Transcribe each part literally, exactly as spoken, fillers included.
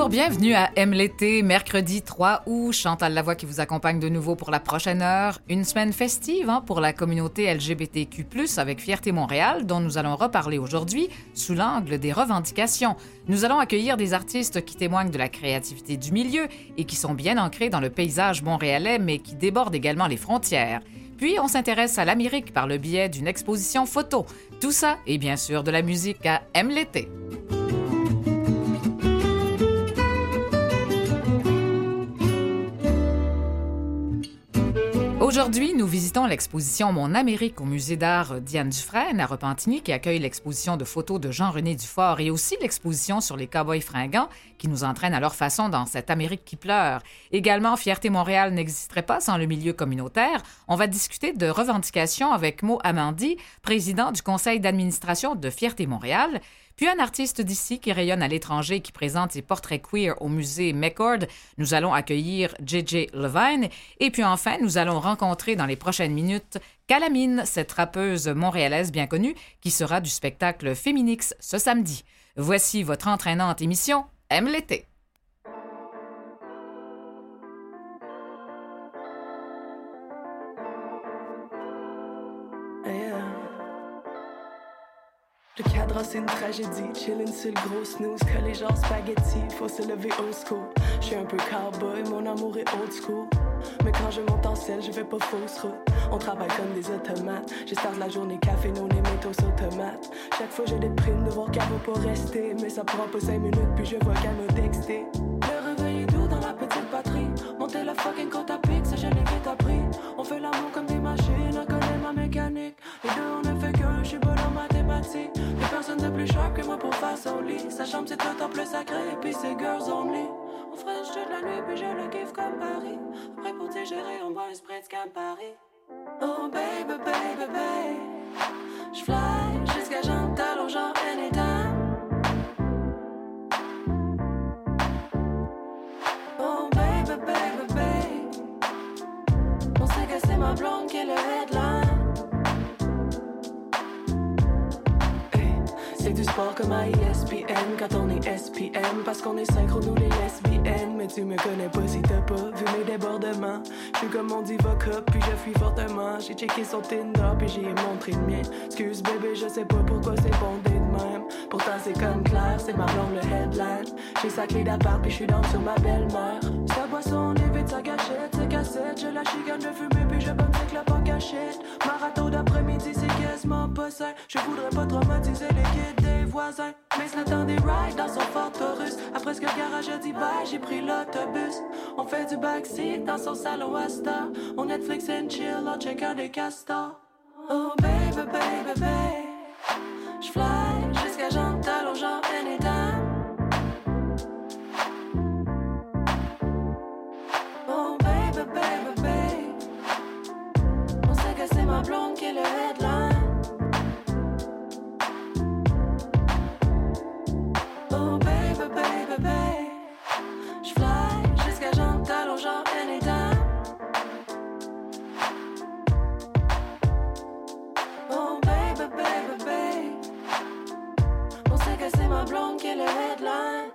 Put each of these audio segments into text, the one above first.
Bonjour, bienvenue à Aime l'été, mercredi trois août. Chantal Lavoie qui vous accompagne de nouveau pour la prochaine heure. Une semaine festive hein, pour la communauté L G B T Q plus, avec Fierté Montréal, dont nous allons reparler aujourd'hui sous l'angle des revendications. Nous allons accueillir des artistes qui témoignent de la créativité du milieu et qui sont bien ancrés dans le paysage montréalais, mais qui débordent également les frontières. Puis, on s'intéresse à l'Amérique par le biais d'une exposition photo. Tout ça et bien sûr de la musique à Aime l'été. Aujourd'hui, nous visitons l'exposition Mon Amérique au Musée d'art Diane Dufresne à Repentigny qui accueille l'exposition de photos de Jean-René Dufort et aussi l'exposition sur les cow-boys fringants qui nous entraînent à leur façon dans cette Amérique qui pleure. Également, Fierté Montréal n'existerait pas sans le milieu communautaire. On va discuter de revendications avec Mo Amandi, président du conseil d'administration de Fierté Montréal. Puis un artiste d'ici qui rayonne à l'étranger et qui présente ses portraits queer au musée McCord. Nous allons accueillir J J Levine. Et puis enfin, nous allons rencontrer dans les prochaines minutes Calamine, cette rappeuse montréalaise bien connue qui sera du spectacle Féminix ce samedi. Voici votre entraînante émission Aime l'été. Le cadre, c'est une tragédie. Chillin' sur le gros snooze, collé genre spaghetti. Faut se lever old school. J'suis un peu cowboy, mon amour est old school. Mais quand je monte en selle, je vais pas fausse route. On travaille comme des automates. Je starte la journée café, non les métaux automates. Chaque fois j'ai des primes de voir qu'elle va pas rester. Mais ça prend pas cinq minutes, puis je vois qu'elle m'a texté. Le réveil est doux dans la petite patrie. Monter la fucking côte à pic, ça je l'ai vite appris. On fait l'amour comme des machines, on connaît ma mécanique. Les deux on ne fait qu'un, j'suis bon en mathématiques. Y'a personne de plus sharp que moi pour faire son lit. Sa chambre c'est le temple sacré et puis c'est girls only. On fraîche toute la nuit puis je le kiffe comme Paris. Après pour digérer on boit un spritz comme Paris. Oh baby baby baby, j'fly jusqu'à Jean-Tal au genre anytime. Oh baby baby baby, on sait que c'est ma blonde qui est le headline. C'est du sport comme à E S P N quand on est S P M. Parce qu'on est synchro nous les lesbiennes. Mais tu me connais pas si t'as pas vu mes débordements. J'suis comme mon diva cup puis je fuis fortement. J'ai checké son Tinder puis j'y ai montré le mien. Excuse bébé je sais pas pourquoi c'est bondé de même. Pourtant c'est comme clair, c'est ma blonde le headline. J'ai sa clé d'appart puis j'suis down sur ma belle-mère. Sa boisson évite sa gâchette, ses cassettes. Je la chicane de fumer puis je bonne ses clopes en cachette. Marathon d'après-midi c'est quasiment pas sain. Je voudrais pas traumatiser les kids des voisins. Mais c'est le temps des rides dans son Ford Taurus. Après ce que le garage a dit bye, j'ai pris l'autobus. On fait du backseat dans son salon Asta. On Netflix and chill en checkant des castors. Oh baby baby baby, j'fly jusqu'à Jean-Tal au genre anytime. Oh baby baby baby, on sait que c'est ma blonde qui est le headline. J'fly jusqu'à Jean-Tal au genre anytime. Oh baby baby baby, on sait que c'est ma blonde qui est le headline.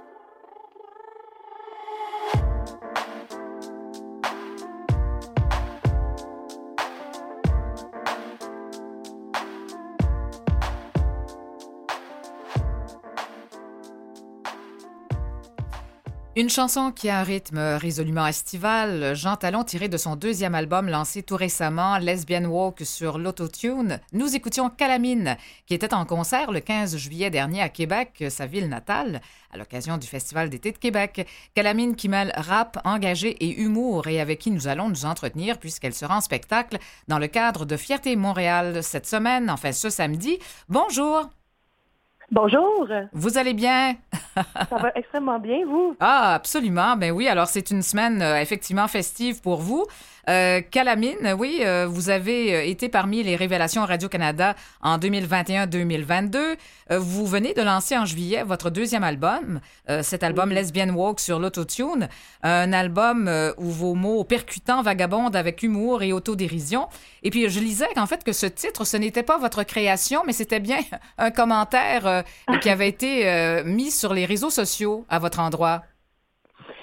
Une chanson qui a un rythme résolument estival, Jean Talon tiré de son deuxième album lancé tout récemment, Lesbian Walk sur l'autotune. Nous écoutions Calamine, qui était en concert le quinze juillet dernier à Québec, sa ville natale, à l'occasion du Festival d'été de Québec. Calamine qui mêle rap, engagé et humour et avec qui nous allons nous entretenir puisqu'elle sera en spectacle dans le cadre de Fierté Montréal cette semaine, enfin ce samedi. Bonjour! Bonjour. Vous allez bien? Ça va extrêmement bien, vous? Ah, absolument. Ben oui, alors c'est une semaine euh, effectivement festive pour vous. Euh, Calamine, oui, euh, vous avez euh, été parmi les révélations Radio-Canada en deux mille vingt et un deux mille vingt-deux. Euh, vous venez de lancer en juillet votre deuxième album, euh, cet album oui. Lesbian Walk sur l'autotune, un album euh, où vos mots percutants vagabondent avec humour et autodérision. Et puis, je lisais qu'en fait, que ce titre, ce n'était pas votre création, mais c'était bien un commentaire euh, qui avait été euh, mis sur les réseaux sociaux à votre endroit.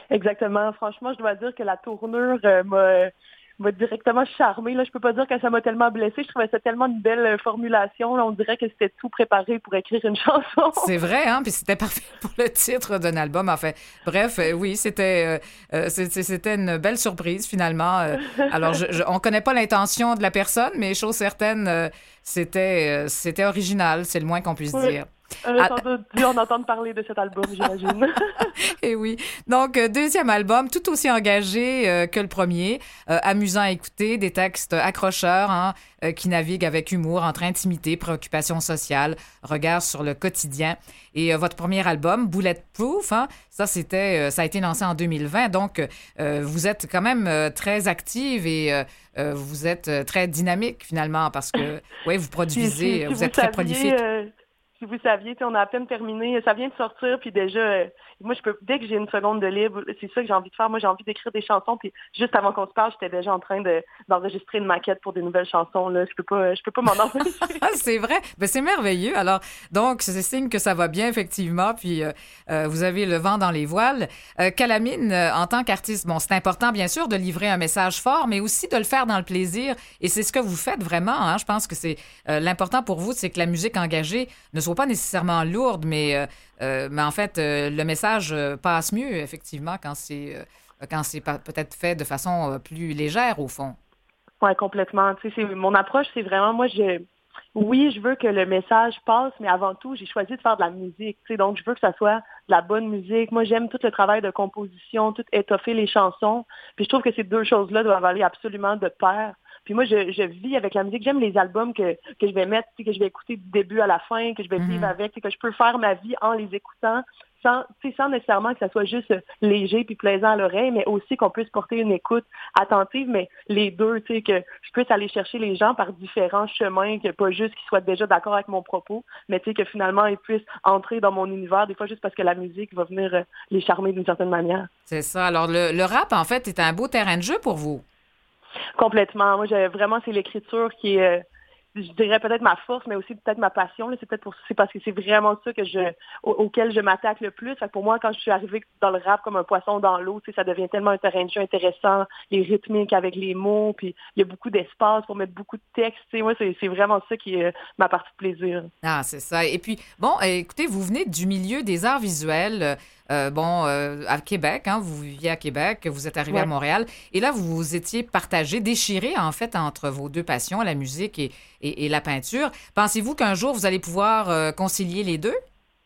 Exactement. Franchement, je dois dire que la tournure euh, m'a, m'a directement charmée. Là, je peux pas dire que ça m'a tellement blessée. Je trouvais ça tellement une belle euh, formulation. Là, on dirait que c'était tout préparé pour écrire une chanson. C'est vrai, hein? Puis c'était parfait pour le titre d'un album. Enfin, bref, euh, oui, c'était, euh, euh, c'est- c'était une belle surprise finalement. Euh, alors, je, je- on connaît pas l'intention de la personne, mais chose certaine, euh, c'était, euh, c'était original, c'est le moins qu'on puisse Oui. dire. On a Ah, sans doute dû en entendre parler de cet album, j'imagine. et oui. Donc, euh, deuxième album, tout aussi engagé euh, que le premier, euh, amusant à écouter, des textes accrocheurs hein, euh, qui naviguent avec humour entre intimité, préoccupation sociale, regard sur le quotidien. Et euh, votre premier album, Bulletproof, hein, ça c'était, euh, ça a été lancé en deux mille vingt. Donc, euh, vous êtes quand même euh, très active et euh, euh, vous êtes euh, très dynamique finalement parce que, oui, vous Si, si, produisez, si vous vous êtes très saviez, prolifique. euh, si vous saviez, tu sais, on a à peine terminé, ça vient de sortir, puis déjà, euh, moi, je peux, dès que j'ai une seconde de libre, c'est ça que j'ai envie de faire. Moi, j'ai envie d'écrire des chansons, puis juste avant qu'on se parle, j'étais déjà en train de, d'enregistrer une maquette pour des nouvelles chansons, là. Je peux pas, je peux pas m'en empêcher. Ah, c'est vrai. Ben, c'est merveilleux. Alors, donc, c'est signe que ça va bien, effectivement. Puis, euh, euh, vous avez le vent dans les voiles. Euh, Calamine, euh, en tant qu'artiste, bon, c'est important, bien sûr, de livrer un message fort, mais aussi de le faire dans le plaisir. Et c'est ce que vous faites vraiment. Hein? Je pense que c'est euh, l'important pour vous, c'est que la musique engagée ne soit pas nécessairement lourde, mais, euh, euh, mais en fait, euh, le message euh, passe mieux, effectivement, quand c'est euh, quand c'est pa- peut-être fait de façon euh, plus légère, au fond. Ouais, complètement. Tu sais, c'est, mon approche, c'est vraiment, moi, je, oui, je veux que le message passe, mais avant tout, j'ai choisi de faire de la musique. Tu sais, donc, je veux que ça soit de la bonne musique. Moi, j'aime tout le travail de composition, tout étoffer les chansons. Puis je trouve que ces deux choses-là doivent aller absolument de pair. Puis moi, je, je vis avec la musique. J'aime les albums que, que je vais mettre, tu sais, que je vais écouter du début à la fin, que je vais vivre Mhm. avec, tu sais, que je peux faire ma vie en les écoutant, sans, tu sais, sans nécessairement que ça soit juste léger puis plaisant à l'oreille, mais aussi qu'on puisse porter une écoute attentive, mais les deux, tu sais, que je puisse aller chercher les gens par différents chemins, que pas juste qu'ils soient déjà d'accord avec mon propos, mais tu sais, que finalement, ils puissent entrer dans mon univers, des fois juste parce que la musique va venir euh, les charmer d'une certaine manière. C'est ça. Alors, le, le rap, en fait, est un beau terrain de jeu pour vous. Complètement. Moi, j'ai, vraiment, c'est l'écriture qui est, euh, je dirais peut-être ma force, mais aussi peut-être ma passion. Là. C'est peut-être pour, c'est parce que c'est vraiment ça que je, au- auquel je m'attaque le plus. Fait que pour moi, quand je suis arrivée dans le rap comme un poisson dans l'eau, tu sais, ça devient tellement un terrain de jeu intéressant, les rythmiques avec les mots, puis il y a beaucoup d'espace pour mettre beaucoup de texte. Tu sais, moi, c'est, c'est vraiment ça qui est euh, ma partie de plaisir. Ah, c'est ça. Et puis, bon, euh, écoutez, vous venez du milieu des arts visuels, euh, euh, bon, euh, à Québec, hein, vous viviez à Québec, vous êtes arrivé à Ouais. Montréal, et là, vous vous étiez partagé, déchiré, en fait, entre vos deux passions, la musique et, et, et la peinture. Pensez-vous qu'un jour, vous allez pouvoir euh, concilier les deux?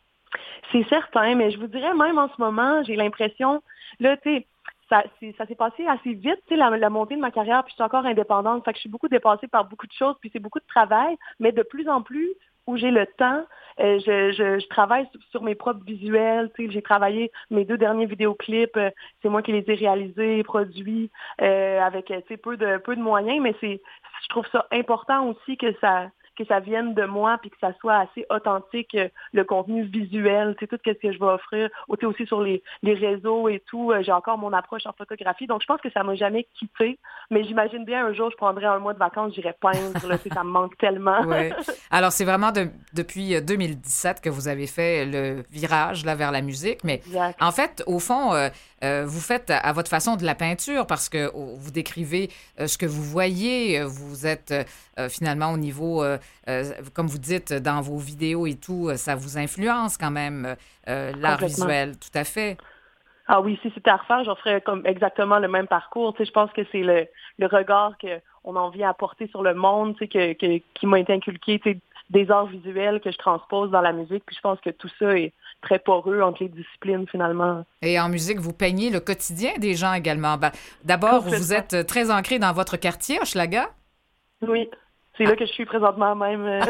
C'est certain, mais je vous dirais même en ce moment, j'ai l'impression, là, tu sais, ça, c'est- ça s'est passé assez vite, tu sais, la, la montée de ma carrière, puis je suis encore indépendante, fait que je suis beaucoup dépassée par beaucoup de choses, puis c'est beaucoup de travail, mais de plus en plus, où j'ai le temps, euh, je, je, je travaille sur, sur mes propres visuels, tu sais, j'ai travaillé mes deux derniers vidéoclips, euh, c'est moi qui les ai réalisés, produits, euh, avec, euh, tu sais, peu de, peu de moyens, mais c'est, je trouve ça important aussi que ça que ça vienne de moi puis que ça soit assez authentique, euh, le contenu visuel, c'est tout ce que je vais offrir, ou tu sais, aussi sur les, les réseaux et tout. euh, J'ai encore mon approche en photographie, donc je pense que ça m'a jamais quitté, mais j'imagine bien un jour je prendrais un mois de vacances, j'irais peindre, là, tu sais, ça me manque tellement. Oui. Alors, c'est vraiment de- depuis euh, deux mille dix-sept que vous avez fait le virage là, vers la musique. Mais Exact. en fait, au fond, euh, euh, vous faites à, à votre façon de la peinture parce que oh, vous décrivez euh, ce que vous voyez. euh, Vous êtes euh, euh, finalement au niveau, euh, euh, comme vous dites, dans vos vidéos et tout, euh, ça vous influence quand même, euh, l'art Complètement. visuel, tout à fait. Ah oui, si c'était à refaire, j'en ferais comme exactement le même parcours. Tu sais, je pense que c'est le, le regard qu'on en vient à porter sur le monde, tu sais, que, que, qui m'a été inculqué, tu sais, des arts visuels que je transpose dans la musique. Puis je pense que tout ça est très poreux entre les disciplines, finalement. Et en musique, vous peignez le quotidien des gens également. Ben, d'abord, vous Complètement. êtes très ancré dans votre quartier, Hochelaga. Oui, c'est là que je suis présentement même. euh.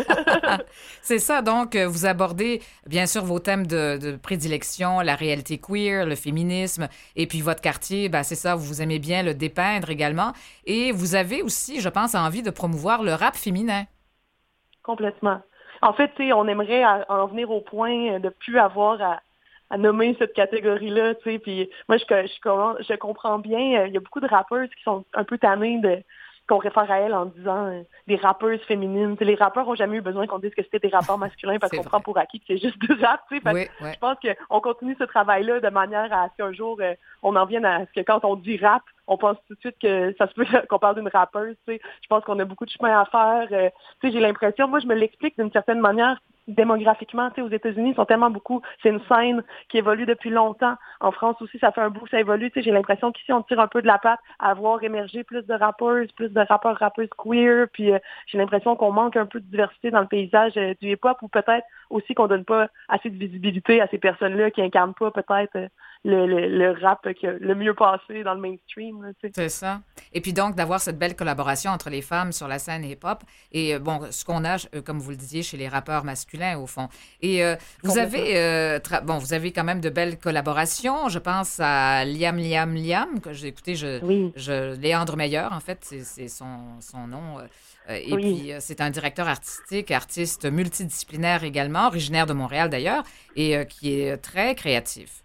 C'est ça, donc euh, vous abordez bien sûr vos thèmes de, de prédilection, la réalité queer, le féminisme, et puis votre quartier, ben, c'est ça, vous aimez bien le dépeindre également. Et vous avez aussi, je pense, envie de promouvoir le rap féminin. Complètement. En fait, tu sais, on aimerait à- en venir au point de plus avoir à, à nommer cette catégorie-là, tu sais. Puis moi, je, je, je comprends bien, euh, il y a beaucoup de rappeurs qui sont un peu tannés de qu'on réfère à elle en disant euh, des rappeuses féminines. T'sais, les rappeurs ont jamais eu besoin qu'on dise que c'était des rappeurs masculins parce qu'on vrai. prend pour acquis que c'est juste du rap. Oui, ouais. Je pense qu'on continue ce travail-là de manière à ce qu'un jour, euh, on en vienne à ce que quand on dit rap, on pense tout de suite que ça se peut qu'on parle d'une rappeuse. T'sais. Je pense qu'on a beaucoup de chemin à faire. Euh, j'ai l'impression, moi, je me l'explique d'une certaine manière, démographiquement, tu sais, aux États-Unis, ils sont tellement beaucoup. C'est une scène qui évolue depuis longtemps. En France aussi, ça fait un bout que ça évolue. Tu sais, j'ai l'impression qu'ici, on tire un peu de la patte à voir émerger plus de rappeuses, plus de rappeurs, rappeuses queer. Puis euh, j'ai l'impression qu'on manque un peu de diversité dans le paysage euh, du hip-hop, ou peut-être aussi qu'on donne pas assez de visibilité à ces personnes-là qui incarnent pas peut-être euh, le, le, le rap qui a le mieux passé dans le mainstream. Là, tu sais. C'est ça. Et puis donc, d'avoir cette belle collaboration entre les femmes sur la scène hip-hop et, euh, bon, ce qu'on a, euh, comme vous le disiez, chez les rappeurs masculins, au fond. Et euh, vous avez, euh, tra- bon, vous avez quand même de belles collaborations. Je pense à Liam Liam Liam, que j'ai écouté, je, oui. je, Léandre Meilleur, en fait, c'est, c'est son, son nom. Euh, et oui. puis, euh, c'est un directeur artistique, artiste multidisciplinaire également, originaire de Montréal d'ailleurs, et euh, qui est très créatif.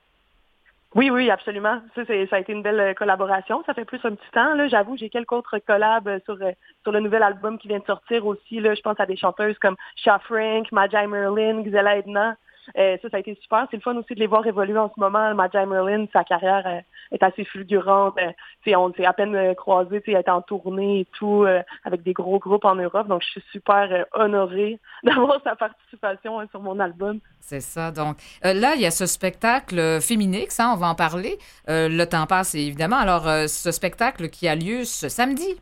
Oui, oui, absolument. Ça, c'est, ça a été une belle collaboration. Ça fait plus un petit temps. Là, j'avoue, j'ai quelques autres collabs sur sur le nouvel album qui vient de sortir aussi. Là, je pense à des chanteuses comme Sha Frank, Majai Merlin, Gisela Edna. Euh, ça, ça a été super. C'est le fun aussi de les voir évoluer en ce moment. Majai Merlin, sa carrière euh, est assez fulgurante. Euh, on s'est à peine euh, croisés, elle est en tournée et tout, euh, avec des gros groupes en Europe. Donc, je suis super euh, honorée d'avoir sa participation hein, sur mon album. C'est ça. Donc, euh, là, il y a ce spectacle Féminix, hein, on va en parler. Euh, le temps passe, évidemment. Alors, euh, ce spectacle qui a lieu ce samedi.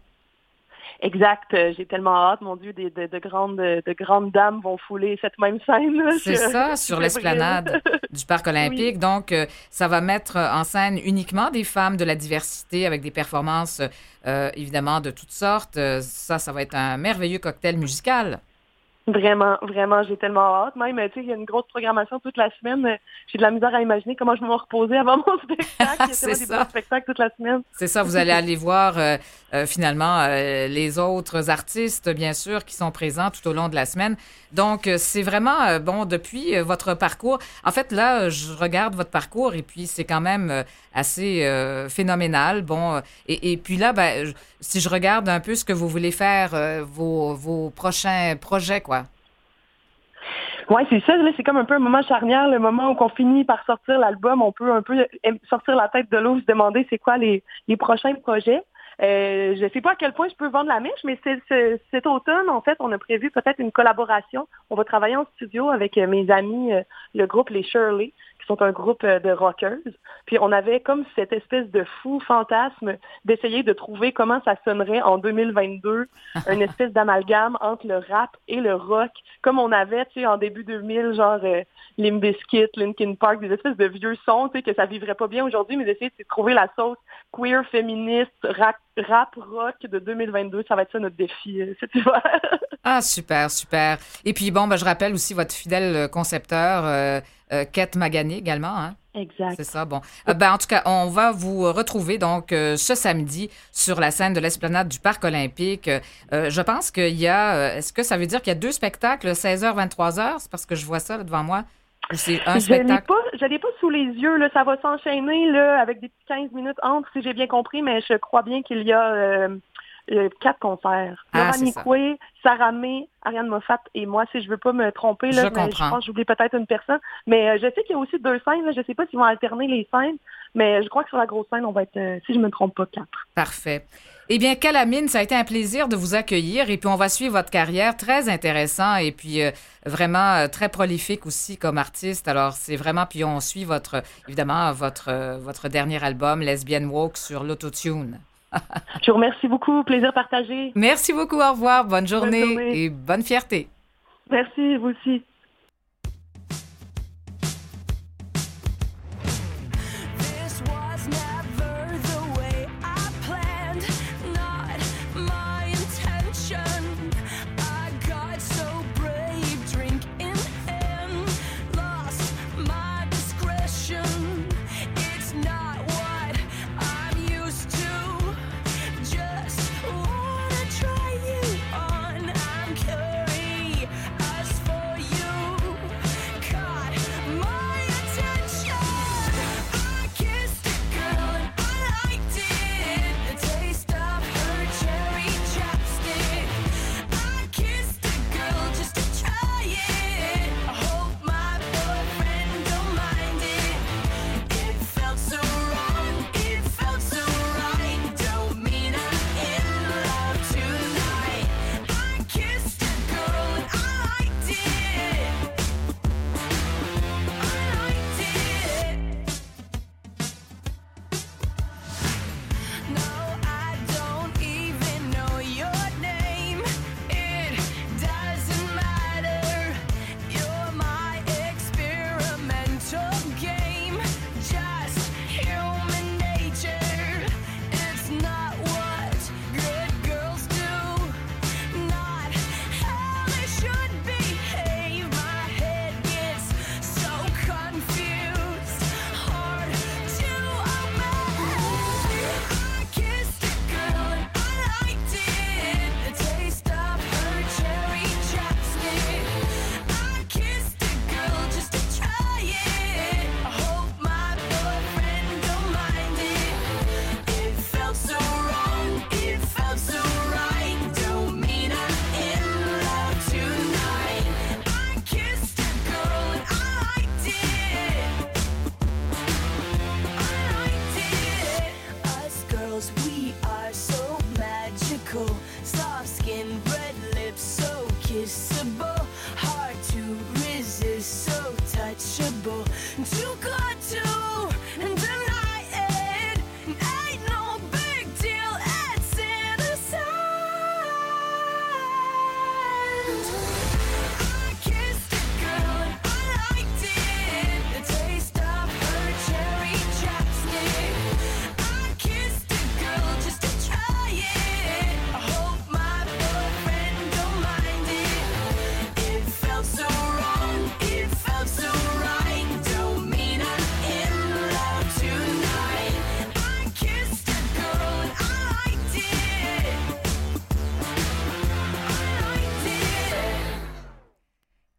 Exact. Euh, j'ai tellement hâte, mon Dieu, des, de, de, grandes, de grandes dames vont fouler cette même scène. Là, c'est que, ça, sur l'esplanade du Parc olympique. Oui. Donc, euh, ça va mettre en scène uniquement des femmes de la diversité avec des performances, euh, évidemment, de toutes sortes. Euh, ça, ça va être un merveilleux cocktail musical. Vraiment, vraiment, j'ai tellement hâte. Même, tu sais, il y a une grosse programmation toute la semaine. J'ai de la misère à imaginer comment je vais me reposer avant mon spectacle. C'est ça. Des spectacles toute la semaine. C'est ça, vous allez aller voir euh, euh, finalement euh, les autres artistes, bien sûr, qui sont présents tout au long de la semaine. Donc, euh, c'est vraiment, euh, bon, depuis euh, votre parcours. En fait, là, je regarde votre parcours et puis c'est quand même euh, assez euh, phénoménal. Bon, euh, et, et puis là, ben, je, si je regarde un peu ce que vous voulez faire, euh, vos, vos prochains projets, quoi. Oui, c'est ça. Là, c'est comme un peu un moment charnière, le moment où on finit par sortir l'album. On peut un peu sortir la tête de l'eau, se demander c'est quoi les, les prochains projets. Euh, je ne sais pas à quel point je peux vendre la mèche, mais c'est, c'est, cet automne, en fait, on a prévu peut-être une collaboration. On va travailler en studio avec mes amis, euh, le groupe Les Shirley, qui sont un groupe euh, de rockers. Puis on avait comme cette espèce de fou fantasme d'essayer de trouver comment ça sonnerait en deux mille vingt-deux, une espèce d'amalgame entre le rap et le rock, comme on avait, tu sais, en début deux mille, genre euh, Limp Bizkit, Linkin Park, des espèces de vieux sons, tu sais, que ça vivrait pas bien aujourd'hui, mais d'essayer de trouver la sauce queer, féministe, rap, rap, rock de deux mille vingt-deux. Ça va être ça notre défi euh, cet hiver. Ah, super, super. Et puis, bon, ben, je rappelle aussi votre fidèle concepteur, euh, euh, Kate Magani également, hein? Exact. C'est ça, bon. Euh, ben, en tout cas, on va vous retrouver donc euh, ce samedi sur la scène de l'esplanade du Parc olympique. Euh, je pense qu'il y a... Euh, est-ce que ça veut dire qu'il y a deux spectacles, seize heures, vingt-trois heures? C'est parce que je vois ça là, devant moi. Ou c'est un je spectacle? L'ai pas, je l'ai pas sous les yeux. Là. Ça va s'enchaîner là, avec des petites quinze minutes entre, si j'ai bien compris, mais je crois bien qu'il y a... Euh... Euh, quatre concerts. Ah, Laurent Nicoué, Sarah May, Ariane Moffat et moi, si je veux pas me tromper, là, je, mais je pense que j'oublie peut-être une personne. Mais euh, je sais qu'il y a aussi deux scènes. Là, je sais pas s'ils vont alterner les scènes, mais je crois que sur la grosse scène, on va être, euh, si je me trompe pas, quatre. Parfait. Eh bien, Calamine, ça a été un plaisir de vous accueillir et puis on va suivre votre carrière, très intéressant et puis euh, vraiment euh, très prolifique aussi comme artiste. Alors, c'est vraiment, puis on suit votre, évidemment, votre, euh, votre dernier album, Lesbian Walk, sur l'autotune. Je vous remercie beaucoup. Plaisir partagé. Merci beaucoup. Au revoir. Bonne journée, bonne journée. Et bonne fierté. Merci, vous aussi. For you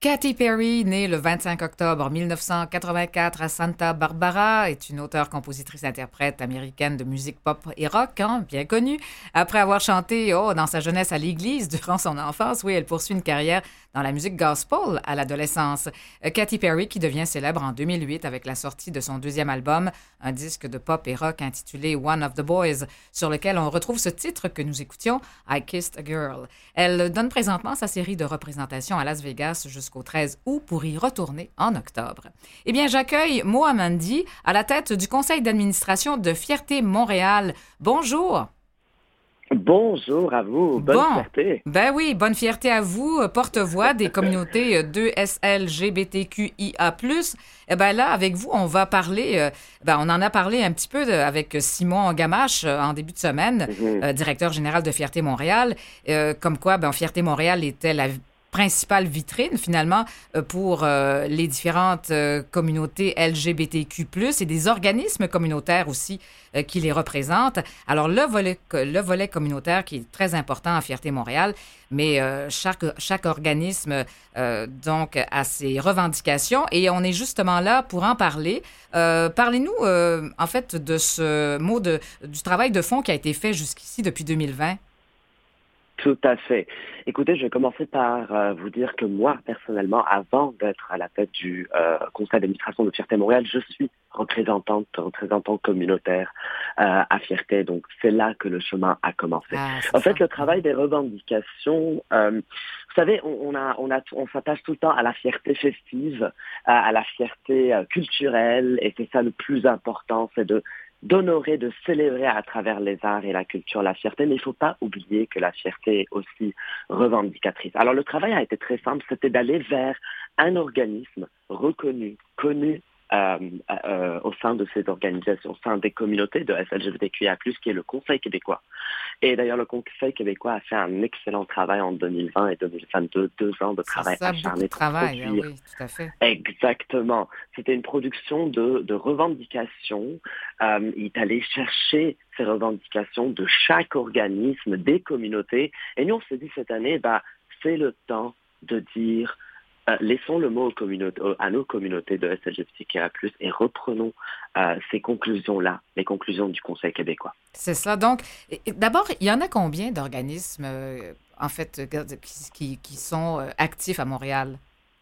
Katy Perry, née le vingt-cinq octobre mille neuf cent quatre-vingt-quatre à Santa Barbara, est une auteure, compositrice, interprète américaine de musique pop et rock, hein, bien connue. Après avoir chanté oh, dans sa jeunesse à l'église durant son enfance, oui, elle poursuit une carrière dans la musique gospel à l'adolescence. Euh, Katy Perry, qui devient célèbre en deux mille huit avec la sortie de son deuxième album, un disque de pop et rock intitulé One of the Boys, sur lequel on retrouve ce titre que nous écoutions, I Kissed a Girl. Elle donne présentement sa série de représentations à Las Vegas jusqu'au treize août pour y retourner en octobre. Eh bien, j'accueille Moa Mandi à la tête du conseil d'administration de Fierté Montréal. Bonjour. Bonjour à vous, bonne bon. fierté. Ben oui, bonne fierté à vous, porte-voix des communautés deux S L G B T Q I A plus. Eh bien là, avec vous, on va parler, euh, ben on en a parlé un petit peu de, avec Simon Gamache euh, en début de semaine, mm-hmm. euh, directeur général de Fierté Montréal, euh, comme quoi ben, Fierté Montréal était la principale vitrine, finalement, pour euh, les différentes euh, communautés L G B T Q plus, et des organismes communautaires aussi euh, qui les représentent. Alors, le volet, le volet communautaire qui est très important à Fierté Montréal, mais euh, chaque, chaque organisme, euh, donc, a ses revendications, et on est justement là pour en parler. Euh, parlez-nous, euh, en fait, de ce mot de, du travail de fond qui a été fait jusqu'ici depuis deux mille vingt. Tout à fait. Écoutez, je vais commencer par euh, vous dire que moi, personnellement, avant d'être à la tête du euh, conseil d'administration de Fierté Montréal, je suis représentante, représentante communautaire euh, à Fierté. Donc, c'est là que le chemin a commencé. Ah, en fait, ça. Le travail des revendications, euh, vous savez, on, on, a, on, a, on s'attache tout le temps à la fierté festive, à, à la fierté euh, culturelle, et c'est ça le plus important, c'est de d'honorer, de célébrer à travers les arts et la culture la fierté, mais il ne faut pas oublier que la fierté est aussi revendicatrice. Alors le travail a été très simple, c'était d'aller vers un organisme reconnu, connu euh, euh, au sein de ces organisations, au sein des communautés de S L G B T Q I A plus, qui est le Conseil québécois. Et d'ailleurs, le Conseil québécois a fait un excellent travail en deux mille vingt et deux mille vingt-deux, deux ans de travail ça, acharné de pour travail, produire. Ah oui, tout à fait. Exactement. C'était une production de, de revendications. Euh, il est allé chercher ces revendications de chaque organisme, des communautés. Et nous, on s'est dit cette année, bah, c'est le temps de dire Euh, laissons le mot aux communautés, à nos communautés de S L G B T Q I A plus, et reprenons euh, ces conclusions-là, les conclusions du Conseil québécois. C'est ça. Donc, d'abord, il y en a combien d'organismes, euh, en fait, qui, qui, qui sont euh, actifs à Montréal?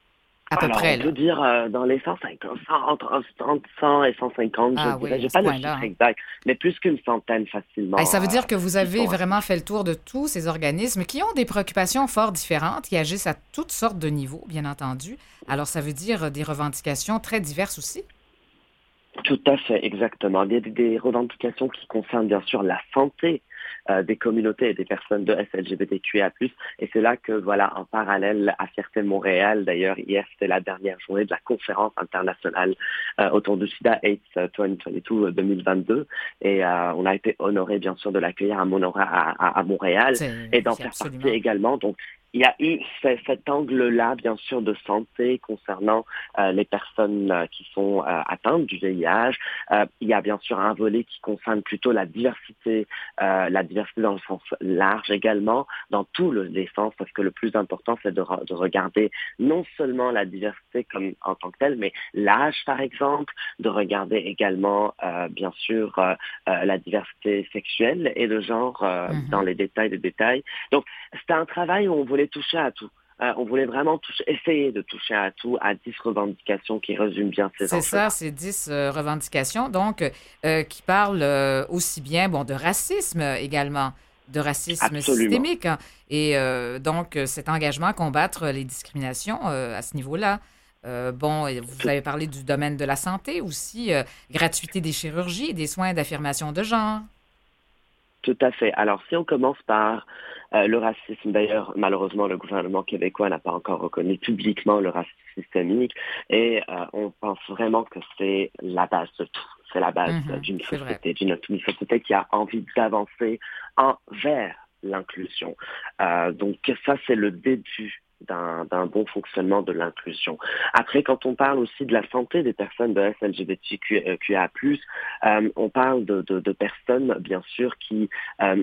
À peu Alors, près, on là. peut dire euh, dans les cent cinquante, entre cent et cent cinquante, ah, je oui, dirais. Je n'ai pas le chiffre hein. exact, mais plus qu'une centaine facilement. Et ça veut dire que vous avez euh, vraiment fait le tour de tous ces organismes qui ont des préoccupations fort différentes, qui agissent à toutes sortes de niveaux, bien entendu. Alors, ça veut dire des revendications très diverses aussi? Tout à fait, exactement. Il y a des revendications qui concernent bien sûr la santé euh, des communautés et des personnes de S L G B T Q I A plus, et c'est là que, voilà, en parallèle à Fierté Montréal, d'ailleurs, hier, c'était la dernière journée de la conférence internationale euh, autour du SIDA AIDS deux mille vingt-deux, et euh, on a été honoré, bien sûr, de l'accueillir à, Monora, à, à, à Montréal, c'est, et d'en c'est faire absolument. partie également. Donc, il y a eu fait, cet angle-là, bien sûr, de santé concernant euh, les personnes euh, qui sont euh, atteintes du V I H. Euh, il y a bien sûr un volet qui concerne plutôt la diversité, euh, la diversité dans le sens large également, dans tous le, les sens, parce que le plus important, c'est de, re, de regarder non seulement la diversité comme en tant que telle, mais l'âge, par exemple, de regarder également, euh, bien sûr, euh, euh, la diversité sexuelle et de genre euh, mm-hmm. dans les détails des détails. Donc, c'était un travail où on voulait toucher à tout. Euh, on voulait vraiment toucher, essayer de toucher à tout, à dix revendications qui résument bien ces enjeux. C'est ça, c'est dix euh, revendications, donc, euh, qui parlent euh, aussi bien bon, de racisme également, de racisme Absolument. systémique. Hein, et euh, donc, cet engagement à combattre les discriminations euh, à ce niveau-là. Euh, bon, vous avez parlé du domaine de la santé aussi, euh, gratuité des chirurgies, des soins d'affirmation de genre. Tout à fait. Alors, si on commence par euh, le racisme, d'ailleurs, malheureusement, le gouvernement québécois n'a pas encore reconnu publiquement le racisme systémique, et euh, on pense vraiment que c'est la base de tout. C'est la base mmh, d'une société, d'une, d'une société qui a envie d'avancer envers l'inclusion. Euh, donc, ça, c'est le début D'un, d'un bon fonctionnement de l'inclusion. Après, quand on parle aussi de la santé des personnes de S L G B T Q I A plus, euh, on parle de, de, de personnes, bien sûr, qui euh,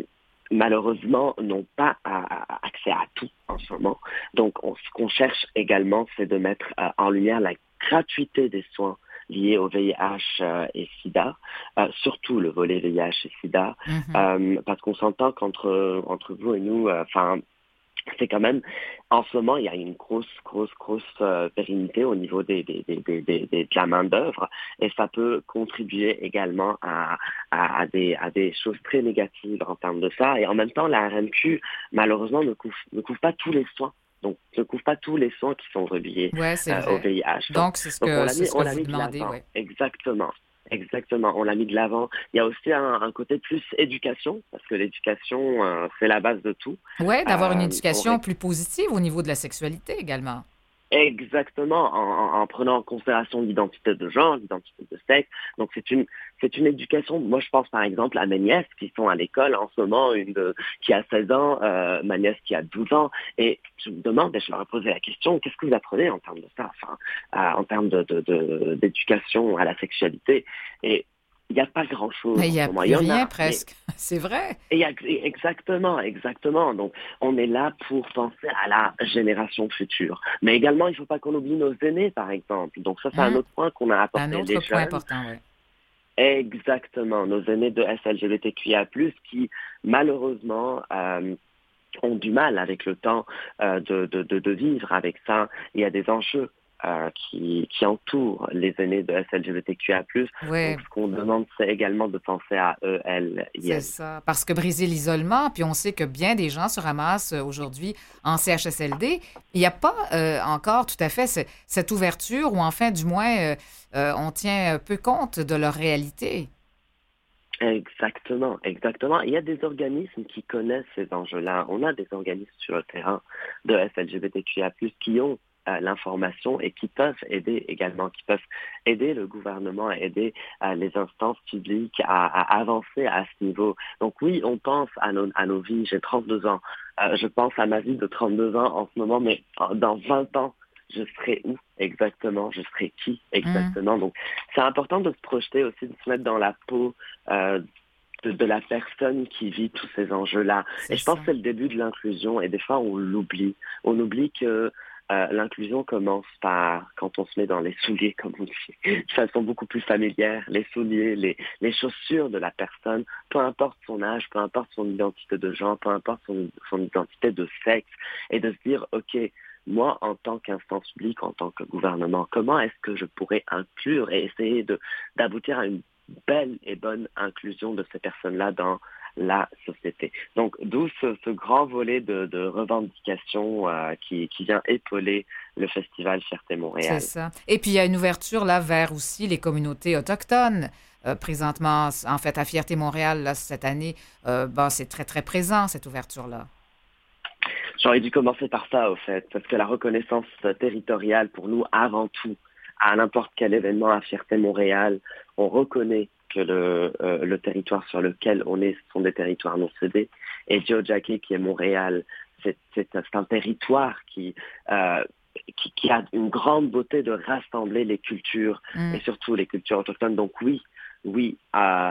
malheureusement, n'ont pas à, à accès à tout en ce moment. Donc, on, ce qu'on cherche également, c'est de mettre euh, en lumière la gratuité des soins liés au V I H euh, et SIDA, euh, surtout le volet V I H et SIDA, mm-hmm. euh, parce qu'on s'entend qu'entre entre vous et nous, enfin, euh, c'est quand même, en ce moment, il y a une grosse, grosse, grosse euh, pérennité au niveau des, des, des, des, des, des, de la main-d'œuvre, et ça peut contribuer également à, à, à, des, à des choses très négatives en termes de ça. Et en même temps, la R M Q, malheureusement, ne couvre, ne couvre pas tous les soins. Donc, ne couvre pas tous les soins qui sont reliés ouais, euh, au V I H. Donc, c'est ce que, Donc, on l'a mis, c'est ce que on l'a vous mis de demandez. l'avant. Ouais. Exactement. Exactement, on l'a mis de l'avant. Il y a aussi un, un côté plus éducation, parce que l'éducation, euh, c'est la base de tout. Oui, d'avoir une Euh, éducation on... plus positive au niveau de la sexualité également. Exactement, en, en, en prenant en considération l'identité de genre, l'identité de sexe. Donc c'est une c'est une éducation. Moi je pense par exemple à mes nièces qui sont à l'école en ce moment, une de, qui a seize ans, euh, ma nièce qui a douze ans, et je me demande, et je leur ai posé la question, qu'est-ce que vous apprenez en termes de ça, enfin, euh, en termes de, de, de, d'éducation à la sexualité. Et il n'y a pas grand-chose. Mais il n'y a plus il y rien a, presque, mais... c'est vrai. Et y a, exactement, exactement. Donc, on est là pour penser à la génération future. Mais également, il ne faut pas qu'on oublie nos aînés, par exemple. Donc ça, c'est mmh. un autre point qu'on a apporté. Un autre les point jeunes. important, oui. Exactement. Nos aînés de S L G B T Q I A plus, qui, malheureusement... Euh, ont du mal avec le temps euh, de, de, de, de vivre avec ça. Il y a des enjeux Euh, qui, qui entourent les aînés de S L G B T Q I A plus. Ouais. Donc, ce qu'on demande, c'est également de penser à eux, elles, c'est ça. Parce que briser l'isolement, puis on sait que bien des gens se ramassent aujourd'hui en C H S L D, il n'y a pas euh, encore tout à fait ce, cette ouverture, ou enfin, du moins, euh, euh, on tient peu compte de leur réalité. Exactement, exactement. Il y a des organismes qui connaissent ces enjeux-là. On a des organismes sur le terrain de S L G B T Q I A plus, qui ont l'information et qui peuvent aider également, qui peuvent aider le gouvernement, aider euh, les instances publiques à, à avancer à ce niveau. Donc oui, on pense à nos, à nos vies. J'ai trente-deux ans. Euh, je pense à ma vie de trente-deux ans en ce moment, mais dans vingt ans, je serai où exactement? Je serai qui exactement? Mmh. Donc c'est important de se projeter aussi, de se mettre dans la peau euh, De, de la personne qui vit tous ces enjeux-là. C'est et je pense ça. que c'est le début de l'inclusion, et des fois on l'oublie. On oublie que euh, l'inclusion commence par quand on se met dans les souliers, comme on dit, de façon beaucoup plus familière, les souliers, les, les chaussures de la personne, peu importe son âge, peu importe son identité de genre, peu importe son, son identité de sexe, et de se dire, ok, moi, en tant qu'instance publique, en tant que gouvernement, comment est-ce que je pourrais inclure et essayer de, d'aboutir à une belle et bonne inclusion de ces personnes-là dans la société. Donc, d'où ce, ce grand volet de, de revendications euh, qui, qui vient épauler le festival Fierté Montréal. C'est ça. Et puis, il y a une ouverture là vers aussi les communautés autochtones. Euh, présentement, en fait, à Fierté Montréal, là, cette année, euh, ben, c'est très, très présent, cette ouverture-là. J'aurais dû commencer par ça, au fait, parce que la reconnaissance territoriale, pour nous, avant tout, à n'importe quel événement à Fierté Montréal, on reconnaît que le, euh, le territoire sur lequel on est sont des territoires non cédés. Et Tiohtià:ke, qui est Montréal, c'est, c'est, c'est un territoire qui, euh, qui, qui a une grande beauté de rassembler les cultures, mmh. et surtout les cultures autochtones. Donc oui, oui, euh,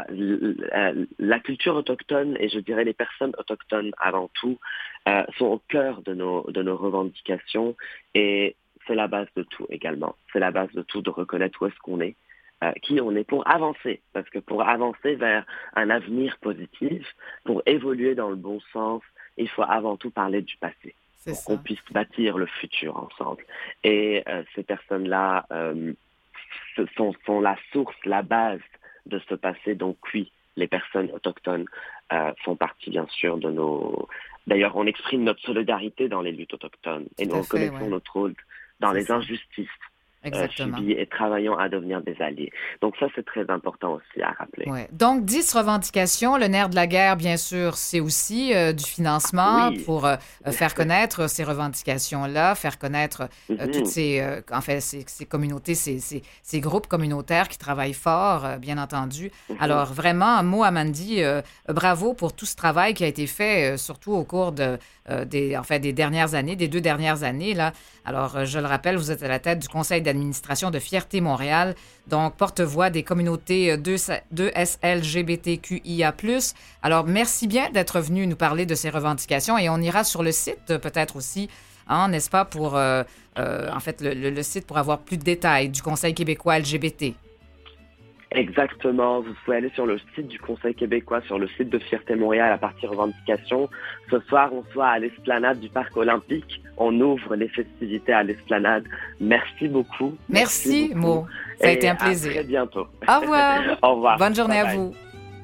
la culture autochtone, et je dirais les personnes autochtones avant tout, euh, sont au cœur de nos, de nos revendications, et c'est la base de tout également. C'est la base de tout de reconnaître où est-ce qu'on est, euh, qui on est, pour avancer. Parce que pour avancer vers un avenir positif, pour évoluer dans le bon sens, il faut avant tout parler du passé. C'est pour ça. qu'on puisse bâtir le futur ensemble. Et euh, ces personnes-là euh, sont, sont la source, la base de ce passé. Donc oui, les personnes autochtones euh, font partie bien sûr de nos... D'ailleurs, on exprime notre solidarité dans les luttes autochtones et Tout nous à fait, reconnaissons ouais. notre rôle dans C'est les ça. injustices euh, Exactement. subies et travaillons à devenir des alliés. Donc ça, c'est très important aussi à rappeler. Ouais. Donc, dix revendications. Le nerf de la guerre, bien sûr, c'est aussi euh, du financement Oui. pour euh, faire connaître ces revendications-là, faire connaître euh, Mm-hmm. toutes ces, euh, en fait, ces, ces communautés, ces, ces, ces groupes communautaires qui travaillent fort, euh, bien entendu. Mm-hmm. Alors, vraiment, un mot à Mandy, euh, bravo pour tout ce travail qui a été fait, euh, surtout au cours de, euh, des, en fait, des dernières années, des deux dernières années. Là. Alors, euh, je le rappelle, vous êtes à la tête du conseil d'administration d'administration de Fierté Montréal, donc porte-voix des communautés deux S L G B T Q I A plus. Alors, merci bien d'être venu nous parler de ces revendications et on ira sur le site peut-être aussi, hein, n'est-ce pas, pour, euh, euh, en fait, le, le, le site pour avoir plus de détails du Conseil québécois L G B T. Exactement, vous pouvez aller sur le site du Conseil québécois, sur le site de Fierté Montréal à partir revendications. Ce soir, on soit à l'esplanade du Parc olympique. On ouvre les festivités à l'esplanade. Merci beaucoup. Merci, Merci Mo. Ça a été un plaisir. À très bientôt. Au revoir. Au revoir. Bonne journée bye à bye. vous.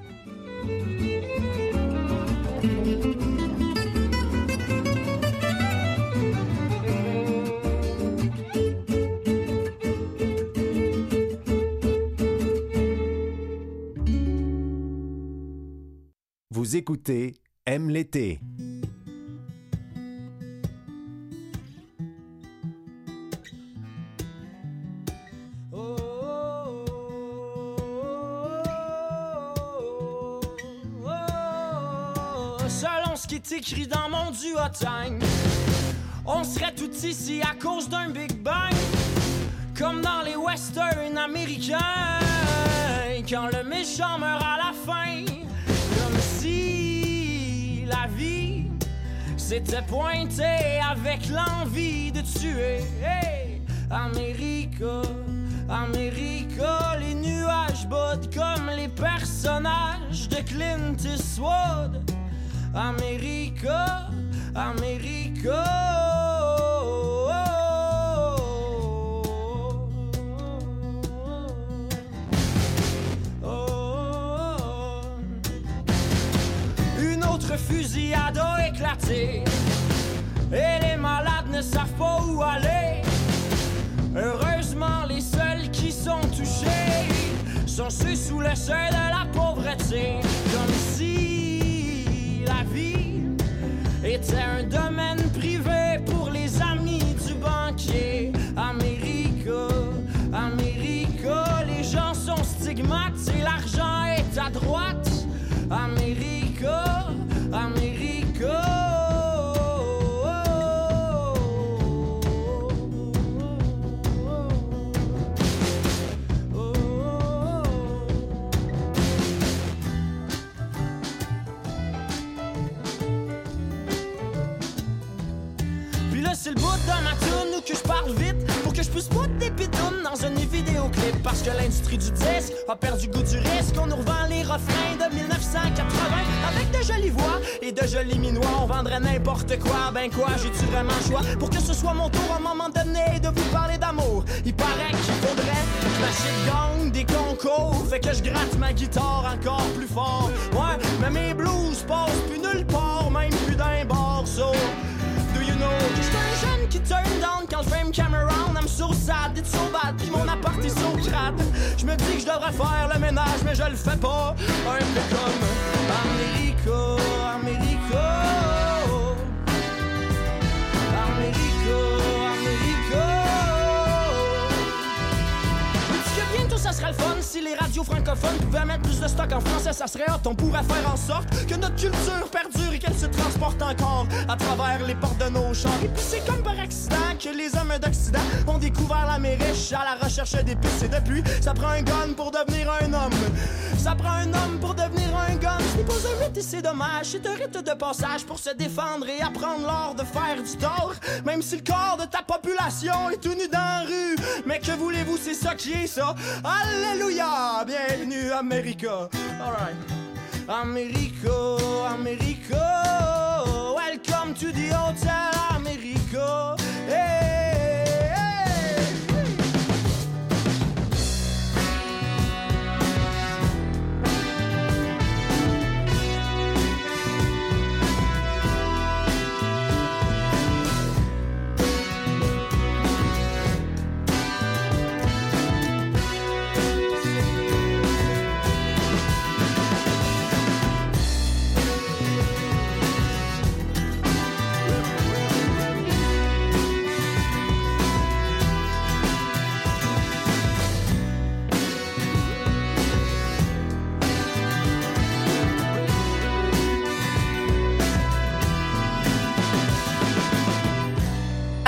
Vous écoutez Aime l'été. Selon ce qui est écrit dans mon duotime, on serait tout ici à cause d'un Big Bang, comme dans les westerns américains, quand le méchant meurt à la fin. Comme si la vie s'était pointée avec l'envie de tuer. Hey! America, America, les nuages bottent comme les personnages de Clint Eastwood. America, America. Fusillade a éclaté et les malades ne savent pas où aller. Heureusement, les seuls qui sont touchés sont ceux sous le seuil de la pauvreté. Comme si la vie était un domaine privé pour les amis du banquier. America, America, les gens sont stigmates et l'argent est à droite. America, America. Puis là c'est le bout de ma toune où que je parle vite pour que je puisse foutre des pitounes dans un vidéoclip. Parce que l'industrie du disque a perdu goût du risque. On nous revend les refrains de mille neuf cent quatre-vingts avec de jolies voix et de jolis minois. On vendrait n'importe quoi, ben quoi, j'ai-tu vraiment le choix pour que ce soit mon tour à un moment donné de vous parler d'amour? Il paraît qu'il faudrait que ma shit gagne des concours, fait que je gratte ma guitare encore plus fort. Ouais, mais mes blues passent plus nulle part, même plus d'un bar. So, do you know que j'suis un jeune qui turn down quand j'fais me come around? I'm so sad, it's so bad, pis mon appart est so crade. J'me dis que j'devrais faire le ménage, mais je le fais pas. Un peu comme America, America, America, America. Dis que bientôt ça serait le fun si les radios francophones pouvaient mettre plus de stock en français, ça serait hot. On pourrait faire en sorte que notre culture perdure et qu'elle se transporte encore à travers les portes de nos chars. Et puis c'est comme par accident que les hommes d'Occident ont découvert l'Amérique à la recherche d'épices. Et depuis, ça prend un gun pour devenir un homme. Ça prend un homme pour devenir un gun. Ce n'est pas un rite et c'est dommage. C'est un rite de passage pour se défendre et apprendre l'art de faire du tort. Même si le corps de ta population est tout nu dans la rue. Mais que voulez-vous, c'est ça qui est ça. Alléluia, bienvenue America. Alright. America, America, welcome to the hotel America. Hey, hey, hey.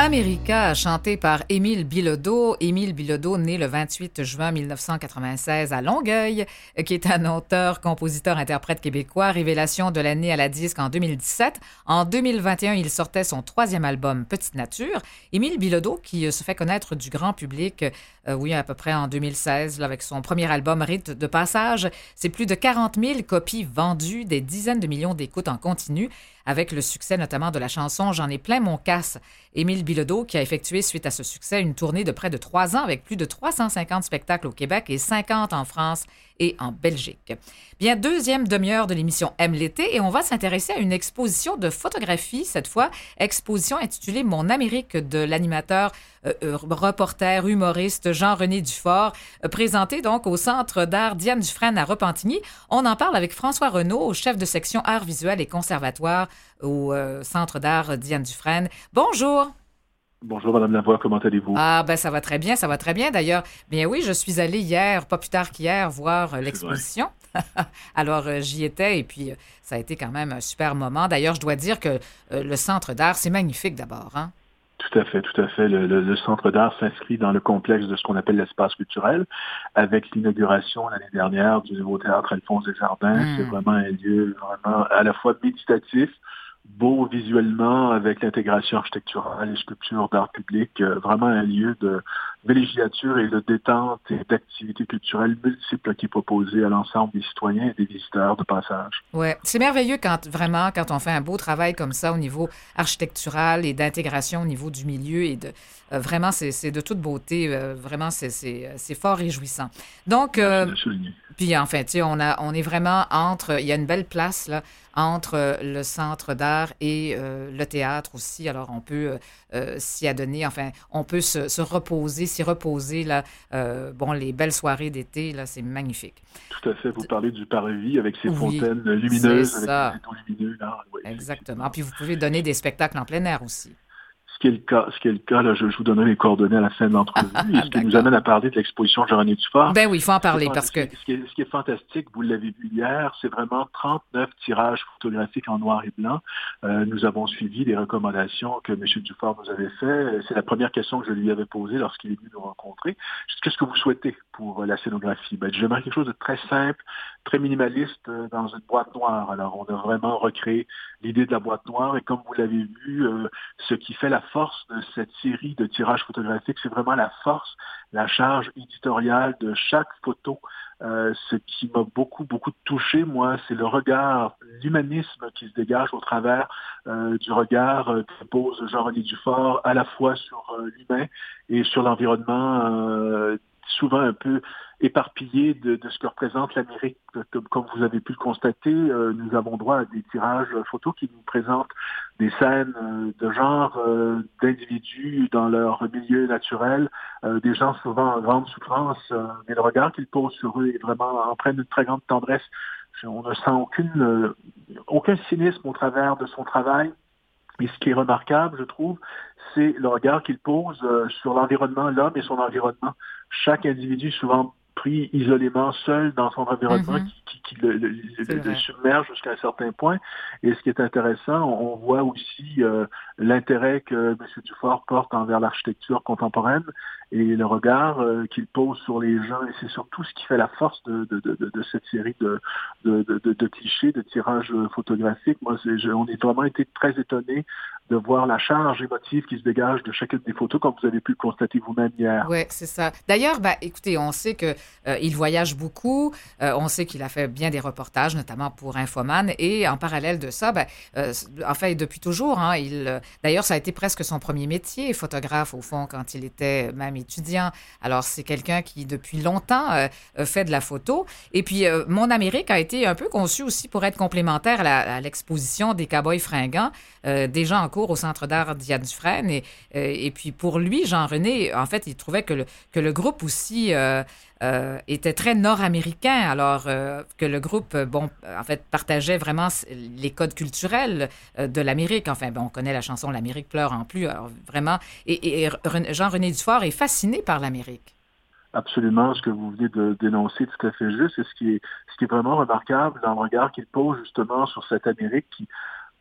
America, chanté par Émile Bilodeau. Émile Bilodeau, né le vingt-huit juin mille neuf cent quatre-vingt-seize à Longueuil, qui est un auteur, compositeur, interprète québécois, révélation de l'année à la disque en deux mille dix-sept. En deux mille vingt et un, il sortait son troisième album, Petite Nature. Émile Bilodeau, qui se fait connaître du grand public, euh, oui, à peu près en deux mille seize, là, avec son premier album, Rite de passage. C'est plus de quarante mille copies vendues, des dizaines de millions d'écoutes en continu, avec le succès notamment de la chanson « J'en ai plein mon casse ». Émile Bilodeau, qui a effectué suite à ce succès une tournée de près de trois ans avec plus de trois cent cinquante spectacles au Québec et cinquante en France et en Belgique. Bien, deuxième demi-heure de l'émission Aime l'été et on va s'intéresser à une exposition de photographie, cette fois, exposition intitulée « Mon Amérique » de l'animateur, euh, reporter, humoriste Jean-René Dufort, euh, présentée donc au Centre d'art Diane Dufresne à Repentigny. On en parle avec François Renaud, chef de section arts visuels et conservatoire au euh, Centre d'art Diane Dufresne. Bonjour! Bonjour, Madame Lavoie, comment allez-vous? Ah, ben ça va très bien, ça va très bien. D'ailleurs, bien oui, je suis allée hier, pas plus tard qu'hier, voir euh, l'exposition. Alors, euh, j'y étais et puis euh, ça a été quand même un super moment. D'ailleurs, je dois dire que euh, le Centre d'art, c'est magnifique d'abord, hein? Tout à fait, tout à fait. Le, le, le Centre d'art s'inscrit dans le complexe de ce qu'on appelle l'espace culturel, avec l'inauguration l'année dernière du nouveau théâtre Alphonse Desjardins. Mmh. C'est vraiment un lieu vraiment à la fois méditatif, beau visuellement, avec l'intégration architecturale et sculptures d'art public, euh, vraiment un lieu de villégiature et de détente et d'activités culturelles multiples qui est proposé à l'ensemble des citoyens et des visiteurs de passage. Oui, c'est merveilleux quand vraiment, quand on fait un beau travail comme ça au niveau architectural et d'intégration au niveau du milieu et de euh, vraiment, c'est, c'est de toute beauté, euh, vraiment, c'est, c'est, c'est fort réjouissant. Donc, euh, puis enfin, tu sais, on, a, on est vraiment entre, il y a une belle place là, entre le Centre d'art et euh, le théâtre aussi. Alors, on peut euh, s'y adonner, enfin, on peut se, se reposer, s'y reposer, là. Euh, bon, les belles soirées d'été, là, c'est magnifique. Tout à fait. Vous parlez du parvis avec ses oui, fontaines lumineuses, avec ça. les étaux lumineux. Là. Oui, exactement. Puis, vous pouvez donner des spectacles en plein air aussi. Ce qui est le cas, ce qui est le cas là, je, je vous donnerai les coordonnées à la fin de l'entrevue. Et ce qui nous amène à parler de l'exposition Jean-René Dufort. Ben oui, il faut en parler parce que... Ce qui, est, ce qui est fantastique, vous l'avez vu hier, c'est vraiment trente-neuf tirages photographiques en noir et blanc. Euh, nous avons suivi les recommandations que M. Dufort nous avait fait. C'est la première question que je lui avais posée lorsqu'il est venu nous rencontrer. Qu'est-ce que vous souhaitez pour la scénographie? Ben, j'aimerais quelque chose de très simple, très minimaliste euh, dans une boîte noire. Alors, on a vraiment recréé l'idée de la boîte noire et comme vous l'avez vu, euh, ce qui fait la force de cette série de tirages photographiques, c'est vraiment la force, la charge éditoriale de chaque photo. Euh, ce qui m'a beaucoup, beaucoup touché, moi, c'est le regard, l'humanisme qui se dégage au travers euh, du regard euh, que pose Jean-René Dufort, à la fois sur euh, l'humain et sur l'environnement, euh, souvent un peu éparpillé de, de ce que représente l'Amérique. Comme, comme vous avez pu le constater, euh, nous avons droit à des tirages photos qui nous présentent des scènes euh, de genre, euh, d'individus dans leur milieu naturel, euh, des gens souvent en grande souffrance, euh, mais le regard qu'ils posent sur eux est vraiment empreint d'une très grande tendresse. On ne sent aucune, euh, aucun cynisme au travers de son travail. Et ce qui est remarquable, je trouve, c'est le regard qu'il pose euh, sur l'environnement, l'homme et son environnement. Chaque individu, souvent pris isolément, seul dans son environnement, mm-hmm. qui, qui, qui le, le, le, le submerge jusqu'à un certain point. Et ce qui est intéressant, on, on voit aussi euh, l'intérêt que M. Dufort porte envers l'architecture contemporaine et le regard euh, qu'il pose sur les gens. Et c'est surtout ce qui fait la force de, de, de, de cette série de, de, de, de, de clichés, de tirages photographiques. Moi, c'est, je, on est vraiment été très étonnés de voir la charge émotive qui se dégage de chacune des photos, comme vous avez pu le constater vous-même hier. Oui, c'est ça. D'ailleurs, ben, écoutez, on sait qu'il euh, voyage beaucoup, euh, on sait qu'il a fait bien des reportages, notamment pour Infoman, et en parallèle de ça, ben, euh, en fait, depuis toujours, hein, il, euh, d'ailleurs, ça a été presque son premier métier, photographe, au fond, quand il était même étudiant. Alors, c'est quelqu'un qui, depuis longtemps, euh, fait de la photo. Et puis, euh, Mon Amérique a été un peu conçu aussi pour être complémentaire à, la, à l'exposition des Cowboys fringants, euh, déjà en cours au Centre d'art Diane Dufresne. Et, euh, et puis, pour lui, Jean-René, en fait, il trouvait que le, que le groupe aussi euh, euh, était très nord-américain, alors euh, que le groupe, bon, en fait, partageait vraiment les codes culturels euh, de l'Amérique. Enfin, bon, on connaît la chanson « L'Amérique pleure en plus », alors vraiment. Et, et Jean-René Dufort est fasciné par l'Amérique. Absolument, ce que vous venez de dénoncer tout à fait juste, et ce qui est, ce qui est vraiment remarquable dans le regard qu'il pose justement sur cette Amérique qui,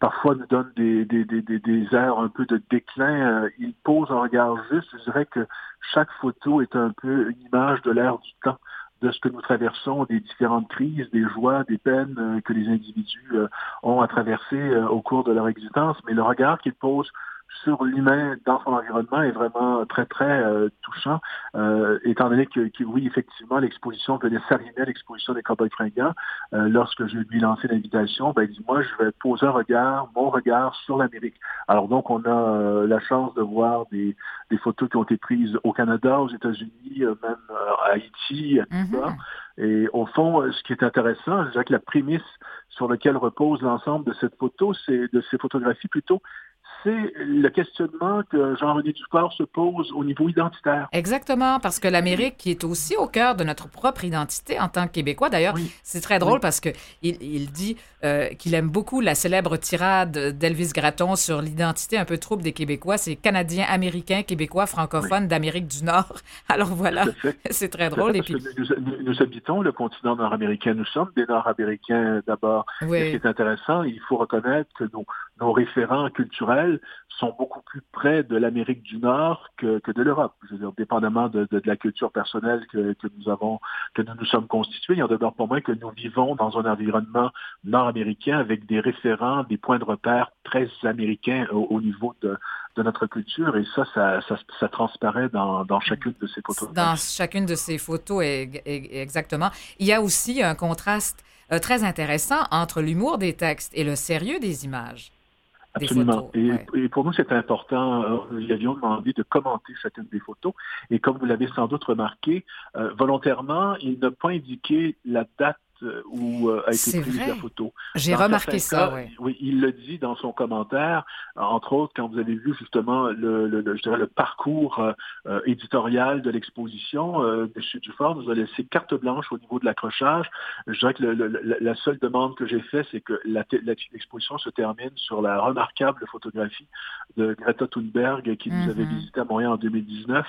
parfois nous donne des, des, des, des, des airs un peu de déclin. Euh, il pose un regard juste. Je dirais que chaque photo est un peu une image de l'ère du temps, de ce que nous traversons, des différentes crises, des joies, des peines euh, que les individus euh, ont à traverser euh, au cours de leur existence. Mais le regard qu'il pose sur l'humain dans son environnement est vraiment très, très euh, touchant, euh, étant donné que, que, oui, effectivement, l'exposition venait s'arrimer à l'exposition des Cowboys fringants. Euh, lorsque je lui ai lancé l'invitation, ben, il dit, moi, je vais poser un regard, mon regard sur l'Amérique. Alors donc, on a euh, la chance de voir des, des photos qui ont été prises au Canada, aux États-Unis, euh, même euh, à Haïti, à Cuba. Mm-hmm. Et au fond, ce qui est intéressant, je dirais que la prémisse sur laquelle repose l'ensemble de cette photo, c'est de ces photographies plutôt, c'est le questionnement que Jean-René Dufort se pose au niveau identitaire. Exactement, parce que l'Amérique qui est aussi au cœur de notre propre identité en tant que Québécois. D'ailleurs, oui. c'est très drôle oui. parce que il, il dit euh, qu'il aime beaucoup la célèbre tirade d'Elvis Gratton sur l'identité un peu trouble des Québécois. C'est Canadiens, Américains, Québécois, francophones oui. d'Amérique du Nord. Alors voilà, c'est très drôle. Et puis... nous, nous, nous habitons le continent nord-américain. Nous sommes des Nord-Américains d'abord. Oui. Et ce qui est intéressant, il faut reconnaître que nos, nos référents culturels sont beaucoup plus près de l'Amérique du Nord que, que de l'Europe. Je veux dire, dépendamment de, de, de la culture personnelle que, que nous avons, que nous nous sommes constitués, il y en demeure pas moins que nous vivons dans un environnement nord-américain avec des référents, des points de repère très américains au, au niveau de, de notre culture. Et ça, ça, ça, ça transparaît dans, dans chacune de ces photos. Dans chacune de ces photos, exactement. Il y a aussi un contraste euh, très intéressant entre l'humour des textes et le sérieux des images. Absolument. Et, ouais. et pour nous, c'est important. Euh, nous lui avions demandé de commenter chacune des photos. Et comme vous l'avez sans doute remarqué, euh, volontairement, il n'a pas indiqué la date où euh, a été c'est prise vrai. la photo. J'ai dans remarqué ça, cas, oui. Oui, il le dit dans son commentaire, entre autres, quand vous avez vu justement le, le, le je dirais le parcours euh, éditorial de l'exposition, euh, M. Dufort nous a laissé carte blanche au niveau de l'accrochage. Je dirais que le, le, la seule demande que j'ai faite, c'est que la, la, l'exposition se termine sur la remarquable photographie de Greta Thunberg qui mm-hmm. nous avait visité à Montréal en deux mille dix-neuf.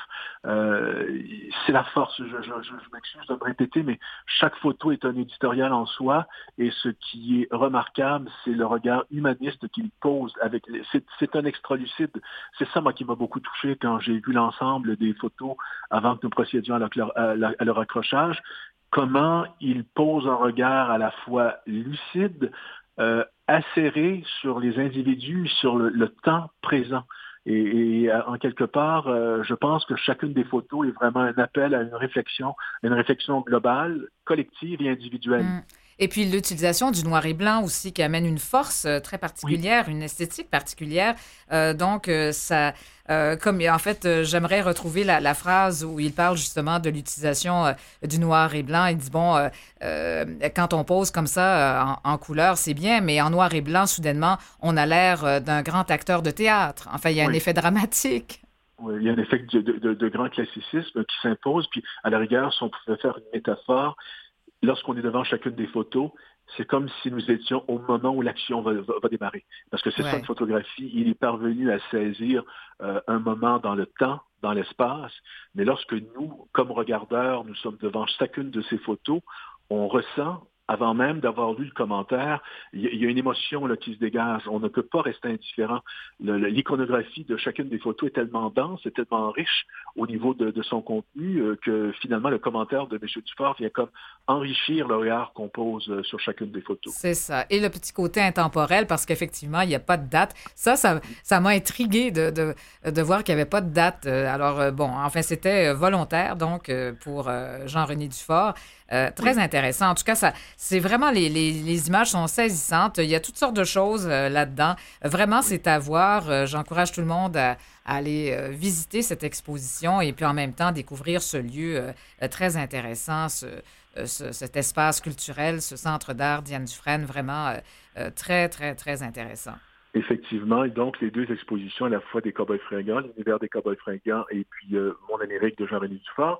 Euh, c'est la force, je, je, je, je m'excuse de me répéter, mais chaque photo est un éditorial en soi, et ce qui est remarquable, c'est le regard humaniste qu'il pose. Avec les... c'est, c'est un extra-lucide. C'est ça, moi, qui m'a beaucoup touché quand j'ai vu l'ensemble des photos avant que nous procédions à leur, à leur, à leur accrochage. Comment il pose un regard à la fois lucide, euh, acéré sur les individus, sur le, le temps présent. Et, et en quelque part, euh, je pense que chacune des photos est vraiment un appel à une réflexion, une réflexion globale, collective et individuelle. Mmh. Et puis l'utilisation du noir et blanc aussi qui amène une force euh, très particulière, oui. une esthétique particulière. Euh, donc, euh, ça, euh, comme en fait, euh, j'aimerais retrouver la, la phrase où il parle justement de l'utilisation euh, du noir et blanc. Il dit, bon, euh, euh, quand on pose comme ça euh, en, en couleur, c'est bien, mais en noir et blanc, soudainement, on a l'air euh, d'un grand acteur de théâtre. Enfin, il y a oui. un effet dramatique. Oui, il y a un effet de, de, de, de grand classicisme qui s'impose. Puis, à la rigueur, si on pouvait faire une métaphore, lorsqu'on est devant chacune des photos, c'est comme si nous étions au moment où l'action va, va, va démarrer. Parce que c'est ouais. ça une photographie. Il est parvenu à saisir euh, un moment dans le temps, dans l'espace. Mais lorsque nous, comme regardeurs, nous sommes devant chacune de ces photos, on ressent, avant même d'avoir lu le commentaire, il y, y a une émotion là, qui se dégage. On ne peut pas rester indifférent. Le, le, l'iconographie de chacune des photos est tellement dense, est tellement riche au niveau de, de son contenu euh, que finalement le commentaire de M. Dufort vient comme enrichir le regard qu'on pose euh, sur chacune des photos. C'est ça. Et le petit côté intemporel, parce qu'effectivement, il n'y a pas de date. Ça, ça, ça m'a intrigué de, de, de voir qu'il n'y avait pas de date. Alors, euh, bon, enfin, c'était volontaire, donc, euh, pour euh, Jean-René Dufort. Euh, très oui. intéressant. En tout cas, ça, c'est vraiment, les, les, les images sont saisissantes. Il y a toutes sortes de choses euh, là-dedans. Vraiment, oui. c'est à voir. Euh, j'encourage tout le monde à, à aller euh, visiter cette exposition et puis en même temps découvrir ce lieu euh, très intéressant, ce, euh, ce, cet espace culturel, ce centre d'art Diane Dufresne, vraiment euh, euh, très, très, très intéressant. Effectivement, et donc les deux expositions, à la fois des Cowboys fringants, l'univers des Cowboys fringants et puis euh, Mon Amérique de Jean-René Dufort,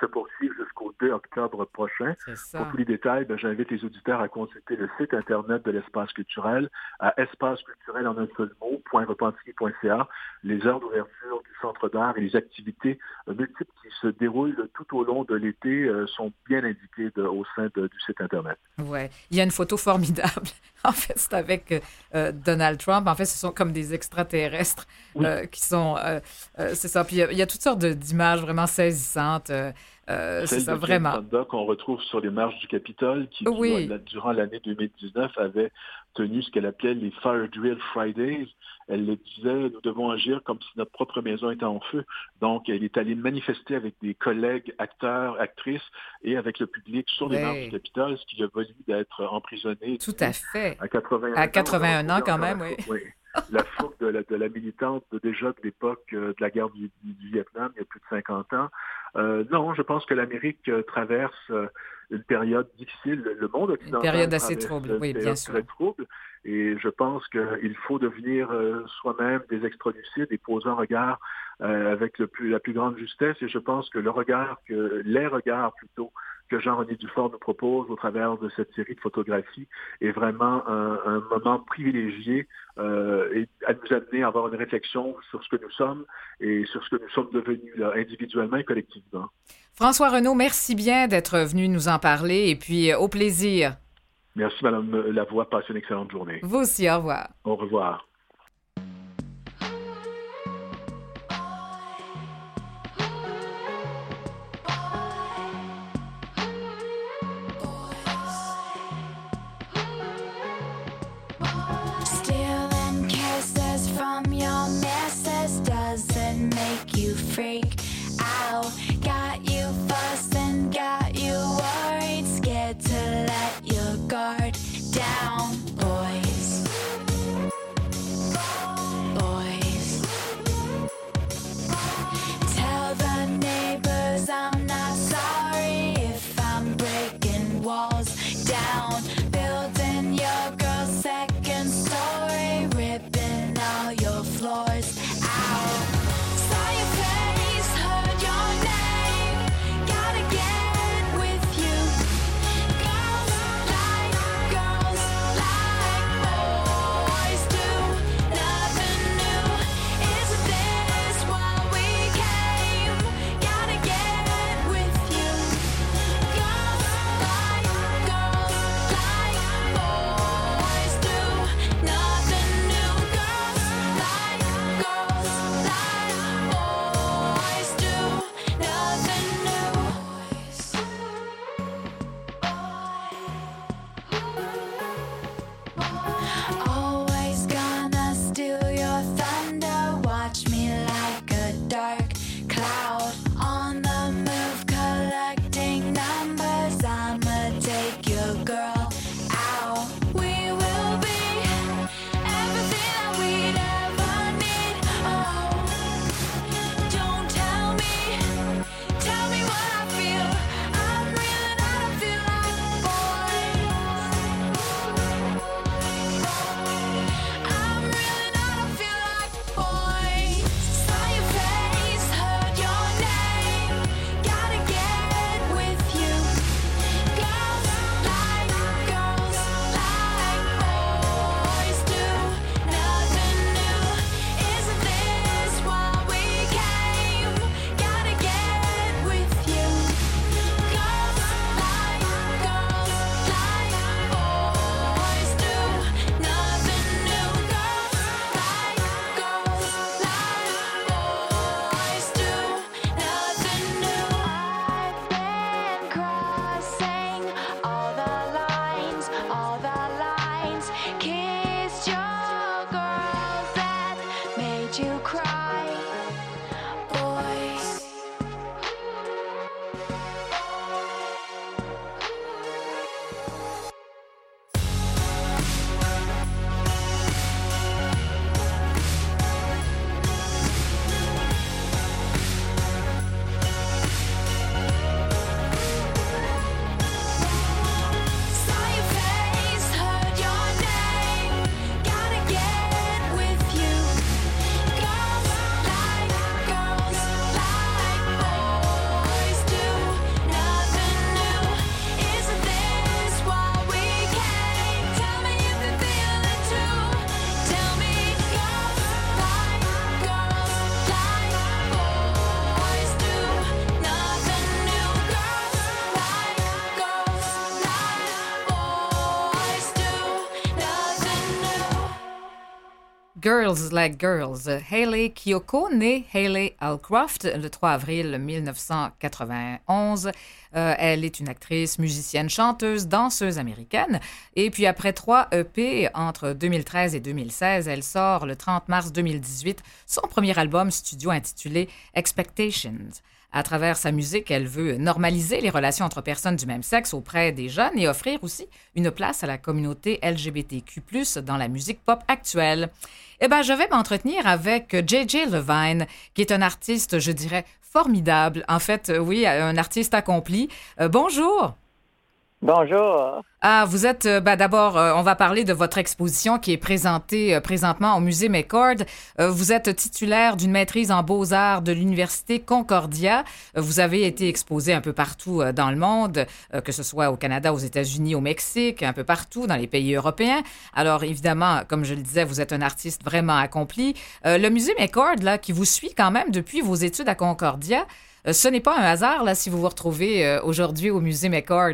se poursuivent jusqu'au deux octobre prochain. C'est ça. Pour tous les détails, ben, j'invite les auditeurs à consulter le site Internet de l'Espace culturel à espace culturel en un seul mot, point repentigny point c a. Les heures d'ouverture du Centre d'art et les activités euh, multiples qui se déroulent tout au long de l'été euh, sont bien indiquées de, au sein de, du site Internet. Oui. Il y a une photo formidable. En fait, c'est avec euh, Donald Trump. En fait, ce sont comme des extraterrestres Oui. euh, qui sont... Euh, euh, c'est ça. Puis il y, a, il y a toutes sortes de, d'images vraiment saisissantes. Euh, euh, c'est ça, de vraiment. Jane Fonda qu'on retrouve sur les marches du Capitole, qui, Oui. qui, durant l'année deux mille dix-neuf, avait tenu ce qu'elle appelait les Fire Drill Fridays. Elle le disait, nous devons agir comme si notre propre maison était en feu. Donc, elle est allée manifester avec des collègues, acteurs, actrices et avec le public sur les Oui. marches du Capitole, ce qui lui a valu d'être emprisonnée. Tout à fait. À quatre-vingt-un À quatre-vingt-un ans, ans, quand encore même, la oui. fougue, oui. La fougue de la, de la militante de, déjà de l'époque euh, de la guerre du, du, du Vietnam, il y a plus de cinquante ans. Euh, non, je pense que l'Amérique euh, traverse euh, une période difficile. Le, le monde occidental Une période assez traverse trouble, une oui, bien période sûr. très trouble. Et je pense qu'il faut devenir euh, soi-même des extra-lucides et poser un regard euh, avec le plus, la plus grande justesse. Et je pense que le regard, que les regards plutôt, que Jean-René Dufort nous propose au travers de cette série de photographies est vraiment un, un moment privilégié euh, et à nous amener à avoir une réflexion sur ce que nous sommes et sur ce que nous sommes devenus là, individuellement et collectivement. François Renaud, merci bien d'être venu nous en parler et puis euh, au plaisir. Merci, Madame Lavoie. Passez une excellente journée. Vous aussi, au revoir. Au revoir. Stealing kisses from your missus doesn't make you freak out. Got you fussing, got you worried, scared to let your guard down, boys. Boys. Tell the neighbors I'm not sorry if I'm breaking walls down, building your girl's second story, ripping all your floors out. Saw your face, heard your name, gotta get with you. Girls like girls like boys do, nothing new. Isn't this what we came? Gotta get with you. Girls like girls like boys do, nothing new. Girls like girls like boys do, nothing new. Always gonna steal your thunder. Watch me like a dark cloud on the move, collecting numbers. I'ma take your girl out. We will be everything that we'd ever need. Oh, don't tell me, tell me what I feel. I'm reeling out, I feel like boys. I'm reeling out, I feel like boys. Saw your face, heard your name, gotta get with you. Girls like girls like boys do, nothing new. Isn't this what we came? Gotta get with you. Girls like girls like boys do, nothing new. Girls like girls like boys do, nothing new. I've been crossing all the lines, all the lines. Kissed your girls that made you cry, boys. Saw your face, heard your name, gotta get with you. Girls Girls Like Girls. Hayley Kiyoko, née Hayley Allcroft le trois avril mille neuf cent quatre-vingt-onze. Euh, elle est une actrice, musicienne, chanteuse, danseuse américaine. Et puis après trois E P entre deux mille treize et deux mille seize, elle sort le trente mars deux mille dix-huit son premier album studio intitulé Expectations. À travers sa musique, elle veut normaliser les relations entre personnes du même sexe auprès des jeunes et offrir aussi une place à la communauté L G B T Q plus, dans la musique pop actuelle. Eh bien, je vais m'entretenir avec J J Levine, qui est un artiste, je dirais, formidable. En fait, oui, un artiste accompli. Euh, bonjour. Bonjour. Ah, vous êtes, euh, ben d'abord, euh, on va parler de votre exposition qui est présentée euh, présentement au Musée McCord. Euh, vous êtes titulaire d'une maîtrise en beaux-arts de l'Université Concordia. Euh, vous avez été exposé un peu partout euh, dans le monde, euh, que ce soit au Canada, aux États-Unis, au Mexique, un peu partout dans les pays européens. Alors, évidemment, comme je le disais, vous êtes un artiste vraiment accompli. Euh, le Musée McCord, là, qui vous suit quand même depuis vos études à Concordia, euh, ce n'est pas un hasard, là, si vous vous retrouvez euh, aujourd'hui au Musée McCord.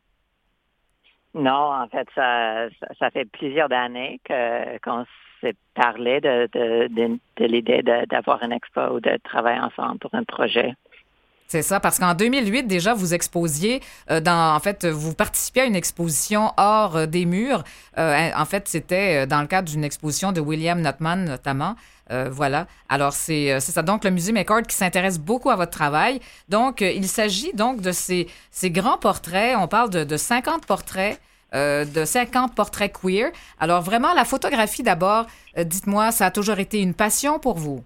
Non, en fait, ça, ça, ça fait plusieurs années que qu'on s'est parlé de, de, de, de l'idée de, d'avoir une expo ou de travailler ensemble pour un projet. C'est ça, parce qu'en deux mille huit, déjà, vous exposiez, euh, dans, en fait, vous participiez à une exposition hors euh, des murs. Euh, en fait, c'était dans le cadre d'une exposition de William Notman, notamment. Euh, voilà. Alors, c'est, c'est ça. Donc, le Musée McCord qui s'intéresse beaucoup à votre travail. Donc, euh, il s'agit donc de ces, ces grands portraits. On parle de, de cinquante portraits, euh, de cinquante portraits queer. Alors, vraiment, la photographie, d'abord, euh, dites-moi, ça a toujours été une passion pour vous?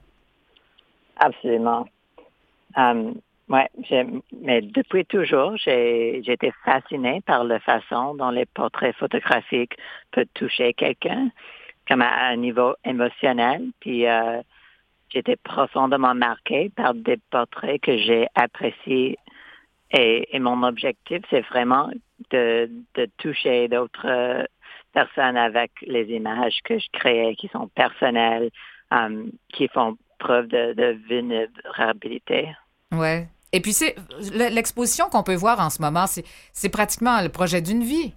Absolument. Um, ouais, j'ai, mais depuis toujours, j'ai, j'ai été fascinée par la façon dont les portraits photographiques peuvent toucher quelqu'un, comme à un niveau émotionnel. Puis euh, j'étais profondément marquée par des portraits que j'ai appréciés. Et, et mon objectif, c'est vraiment de, de toucher d'autres personnes avec les images que je crée, qui sont personnelles, um, qui font preuve de, de vulnérabilité. Ouais. Et puis, c'est l'exposition qu'on peut voir en ce moment, c'est, c'est pratiquement le projet d'une vie.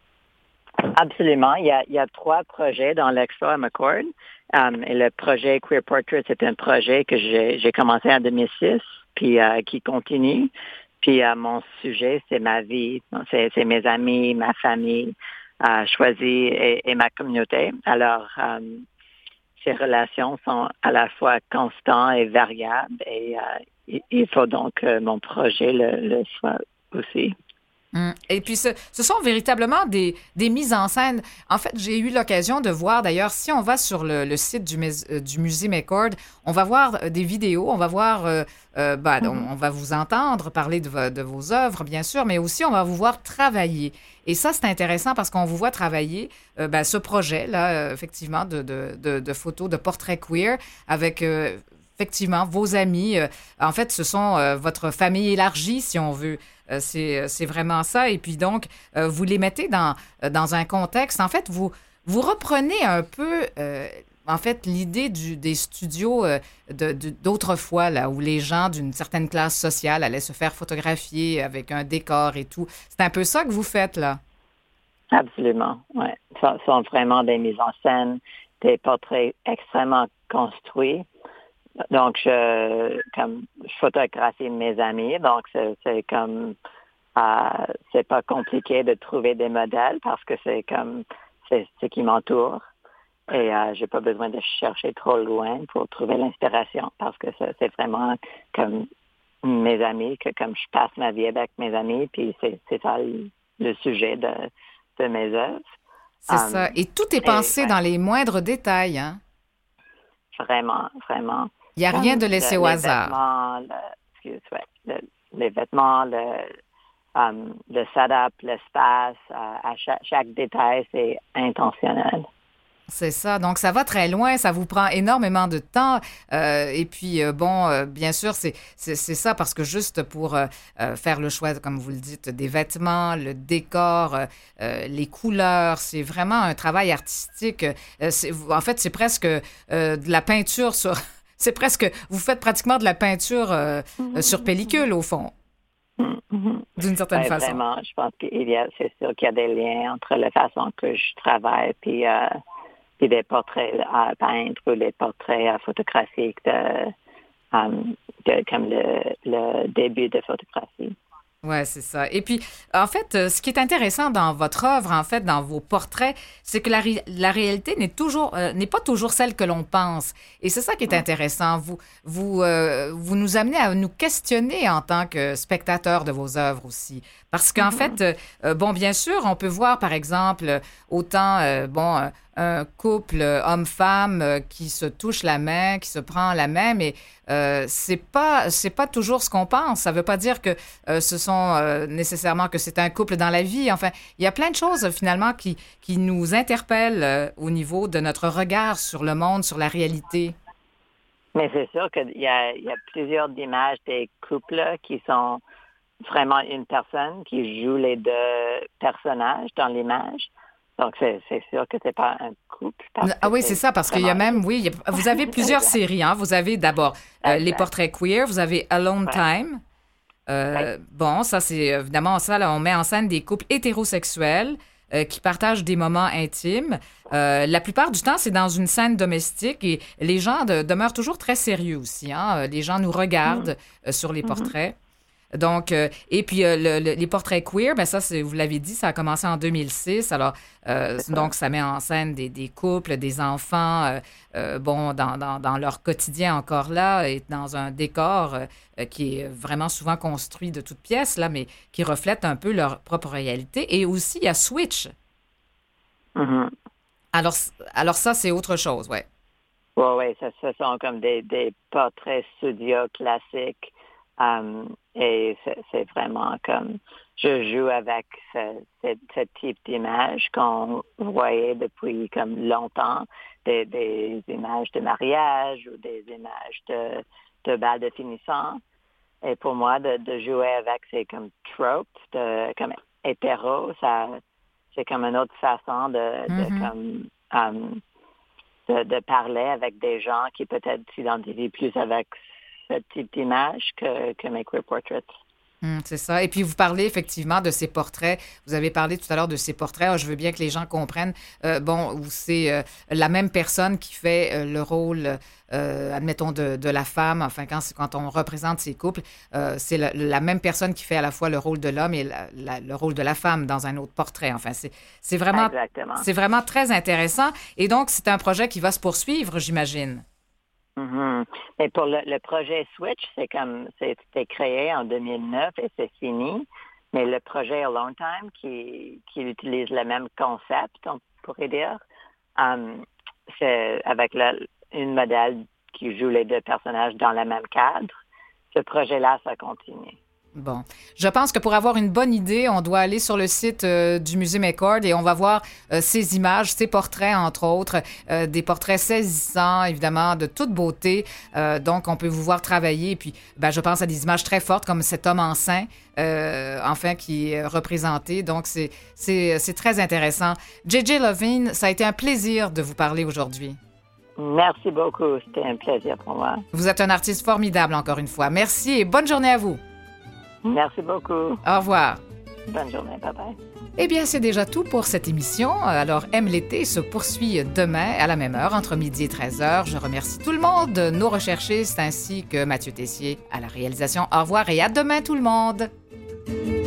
Absolument. Il y a, il y a trois projets dans l'expo à McCord. Um, et le projet Queer Portrait, c'est un projet que j'ai, j'ai commencé en deux mille six, puis euh, qui continue. Puis euh, mon sujet, c'est ma vie, c'est, c'est mes amis, ma famille euh, choisie et, et ma communauté. Alors, um, ces relations sont à la fois constantes et variables, et euh, il faut donc que mon projet le, le soit aussi. Hum. Et puis, ce, ce sont véritablement des, des mises en scène. En fait, j'ai eu l'occasion de voir, d'ailleurs, si on va sur le, le site du, euh, du Musée McCord, on va voir des vidéos, on va voir, euh, euh, ben, mm-hmm. on, on va vous entendre parler de, de vos œuvres, bien sûr, mais aussi on va vous voir travailler. Et ça, c'est intéressant parce qu'on vous voit travailler euh, ben, ce projet-là, euh, effectivement, de, de, de, de photos, de portraits queer avec... Euh, effectivement, vos amis, euh, en fait, ce sont euh, votre famille élargie, si on veut. Euh, c'est, c'est vraiment ça. Et puis donc, euh, vous les mettez dans, dans un contexte. En fait, vous, vous reprenez un peu, euh, en fait, l'idée du, des studios euh, de, de, d'autrefois, là, où les gens d'une certaine classe sociale allaient se faire photographier avec un décor et tout. C'est un peu ça que vous faites, là. Absolument, oui. Ce sont vraiment des mises en scène, des portraits extrêmement construits. Donc, je, comme, je photographie mes amis, donc c'est, c'est comme, euh, c'est pas compliqué de trouver des modèles parce que c'est comme, c'est ce qui m'entoure. Et euh, j'ai pas besoin de chercher trop loin pour trouver l'inspiration parce que c'est, c'est vraiment comme mes amis, que comme je passe ma vie avec mes amis, puis c'est, c'est ça le, le sujet de, de mes œuvres. C'est um, ça. Et tout est pensé et, ouais. dans les moindres détails, hein? Vraiment, vraiment. Il n'y a rien de laissé le, au les hasard. Vêtements, le, excuse, ouais, le, les vêtements, le, um, le setup, l'espace, euh, à chaque, chaque détail, c'est intentionnel. C'est ça. Donc, ça va très loin. Ça vous prend énormément de temps. Euh, et puis, euh, bon, euh, bien sûr, c'est, c'est, c'est ça parce que juste pour euh, faire le choix, comme vous le dites, des vêtements, le décor, euh, les couleurs, c'est vraiment un travail artistique. Euh, c'est, en fait, c'est presque euh, de la peinture sur... C'est presque... Vous faites pratiquement de la peinture euh, mm-hmm. sur pellicule, au fond. Mm-hmm. D'une certaine ouais, façon. Vraiment, je pense qu'il y a... C'est sûr qu'il y a des liens entre la façon que je travaille puis... Euh, puis des portraits à peindre ou des portraits photographiques de, um, de, comme le, le début de photographie. Ouais, c'est ça. Et puis, en fait, euh, ce qui est intéressant dans votre œuvre, en fait, dans vos portraits, c'est que la, ré- la réalité n'est toujours euh, n'est pas toujours celle que l'on pense. Et c'est ça qui est intéressant. Vous vous euh, vous nous amenez à nous questionner en tant que spectateurs de vos œuvres aussi, parce qu'en fait, euh, bon, bien sûr, on peut voir, par exemple, autant euh, bon. Euh, un couple homme-femme euh, qui se touche la main, qui se prend la main, mais euh, c'est pas c'est pas toujours ce qu'on pense. Ça veut pas dire que euh, ce sont euh, nécessairement que c'est un couple dans la vie. Enfin, il y a plein de choses finalement qui qui nous interpellent euh, au niveau de notre regard sur le monde, sur la réalité. Mais c'est sûr qu'il y a, il y a plusieurs images des couples qui sont vraiment une personne qui joue les deux personnages dans l'image. Donc, c'est, c'est sûr que c'est pas un couple. Ah oui, c'est, c'est ça, parce qu'il y a même, oui, il y a, vous avez plusieurs séries. Hein. Vous avez d'abord euh, les portraits queer, vous avez Alone ouais. Time. Euh, ouais. Bon, ça, c'est évidemment ça, là, on met en scène des couples hétérosexuels euh, qui partagent des moments intimes. Euh, la plupart du temps, c'est dans une scène domestique et les gens de, demeurent toujours très sérieux aussi. Hein. Les gens nous regardent mmh. euh, sur les portraits. Mmh. Donc, euh, et puis euh, le, le, les portraits queer, ben ça, c'est, vous l'avez dit, ça a commencé en deux mille six. Alors, euh, donc, ça met en scène des, des couples, des enfants, euh, euh, bon, dans, dans, dans leur quotidien encore là, et dans un décor euh, qui est vraiment souvent construit de toutes pièces, là, mais qui reflète un peu leur propre réalité. Et aussi, il y a Switch. Mm-hmm. Alors, alors, ça, c'est autre chose, ouais. Oui, oui, ça, ce sont comme des, des portraits studio classiques. Um, et c'est, c'est vraiment comme, je joue avec ce, ce, ce type d'image qu'on voyait depuis comme longtemps, des, des images de mariage ou des images de, de bal de finissant. Et pour moi, de, de jouer avec ces comme tropes, de, comme hétéro, ça, c'est comme une autre façon de, mm-hmm. de comme, um, de, de parler avec des gens qui peut-être s'identifient plus avec ce type d'image que, que mes queer portraits. Mmh, c'est ça. Et puis, vous parlez effectivement de ces portraits. Vous avez parlé tout à l'heure de ces portraits. Oh, je veux bien que les gens comprennent, euh, bon, où c'est euh, la même personne qui fait euh, le rôle, euh, admettons, de, de la femme. Enfin, quand, quand on représente ces couples, euh, c'est la, la même personne qui fait à la fois le rôle de l'homme et la, la, le rôle de la femme dans un autre portrait. Enfin, c'est, c'est, vraiment, Exactement. c'est vraiment très intéressant. Et donc, c'est un projet qui va se poursuivre, j'imagine. Mm-hmm. Mais pour le, le projet Switch, c'est comme c'était créé en deux mille neuf et c'est fini. Mais le projet Alone Time, qui, qui utilise le même concept, on pourrait dire, um, c'est avec la, une modèle qui joue les deux personnages dans le même cadre. Ce projet-là, ça continue. Bon. Je pense que pour avoir une bonne idée, on doit aller sur le site euh, du Musée McCord et on va voir euh, ces images, ces portraits, entre autres, euh, des portraits saisissants, évidemment, de toute beauté. Euh, donc, on peut vous voir travailler. Puis, ben, je pense à des images très fortes comme cet homme enceint, euh, enfin, qui est représenté. Donc, c'est, c'est, c'est très intéressant. J J. Levine, ça a été un plaisir de vous parler aujourd'hui. Merci beaucoup. C'était un plaisir pour moi. Vous êtes un artiste formidable, encore une fois. Merci et bonne journée à vous. Merci beaucoup. Au revoir. Bonne journée, bye bye. Eh bien, c'est déjà tout pour cette émission. Alors, Aime l'été se poursuit demain à la même heure, entre midi et treize heures. Je remercie tout le monde, nos recherchistes, ainsi que Mathieu Tessier à la réalisation. Au revoir et à demain tout le monde.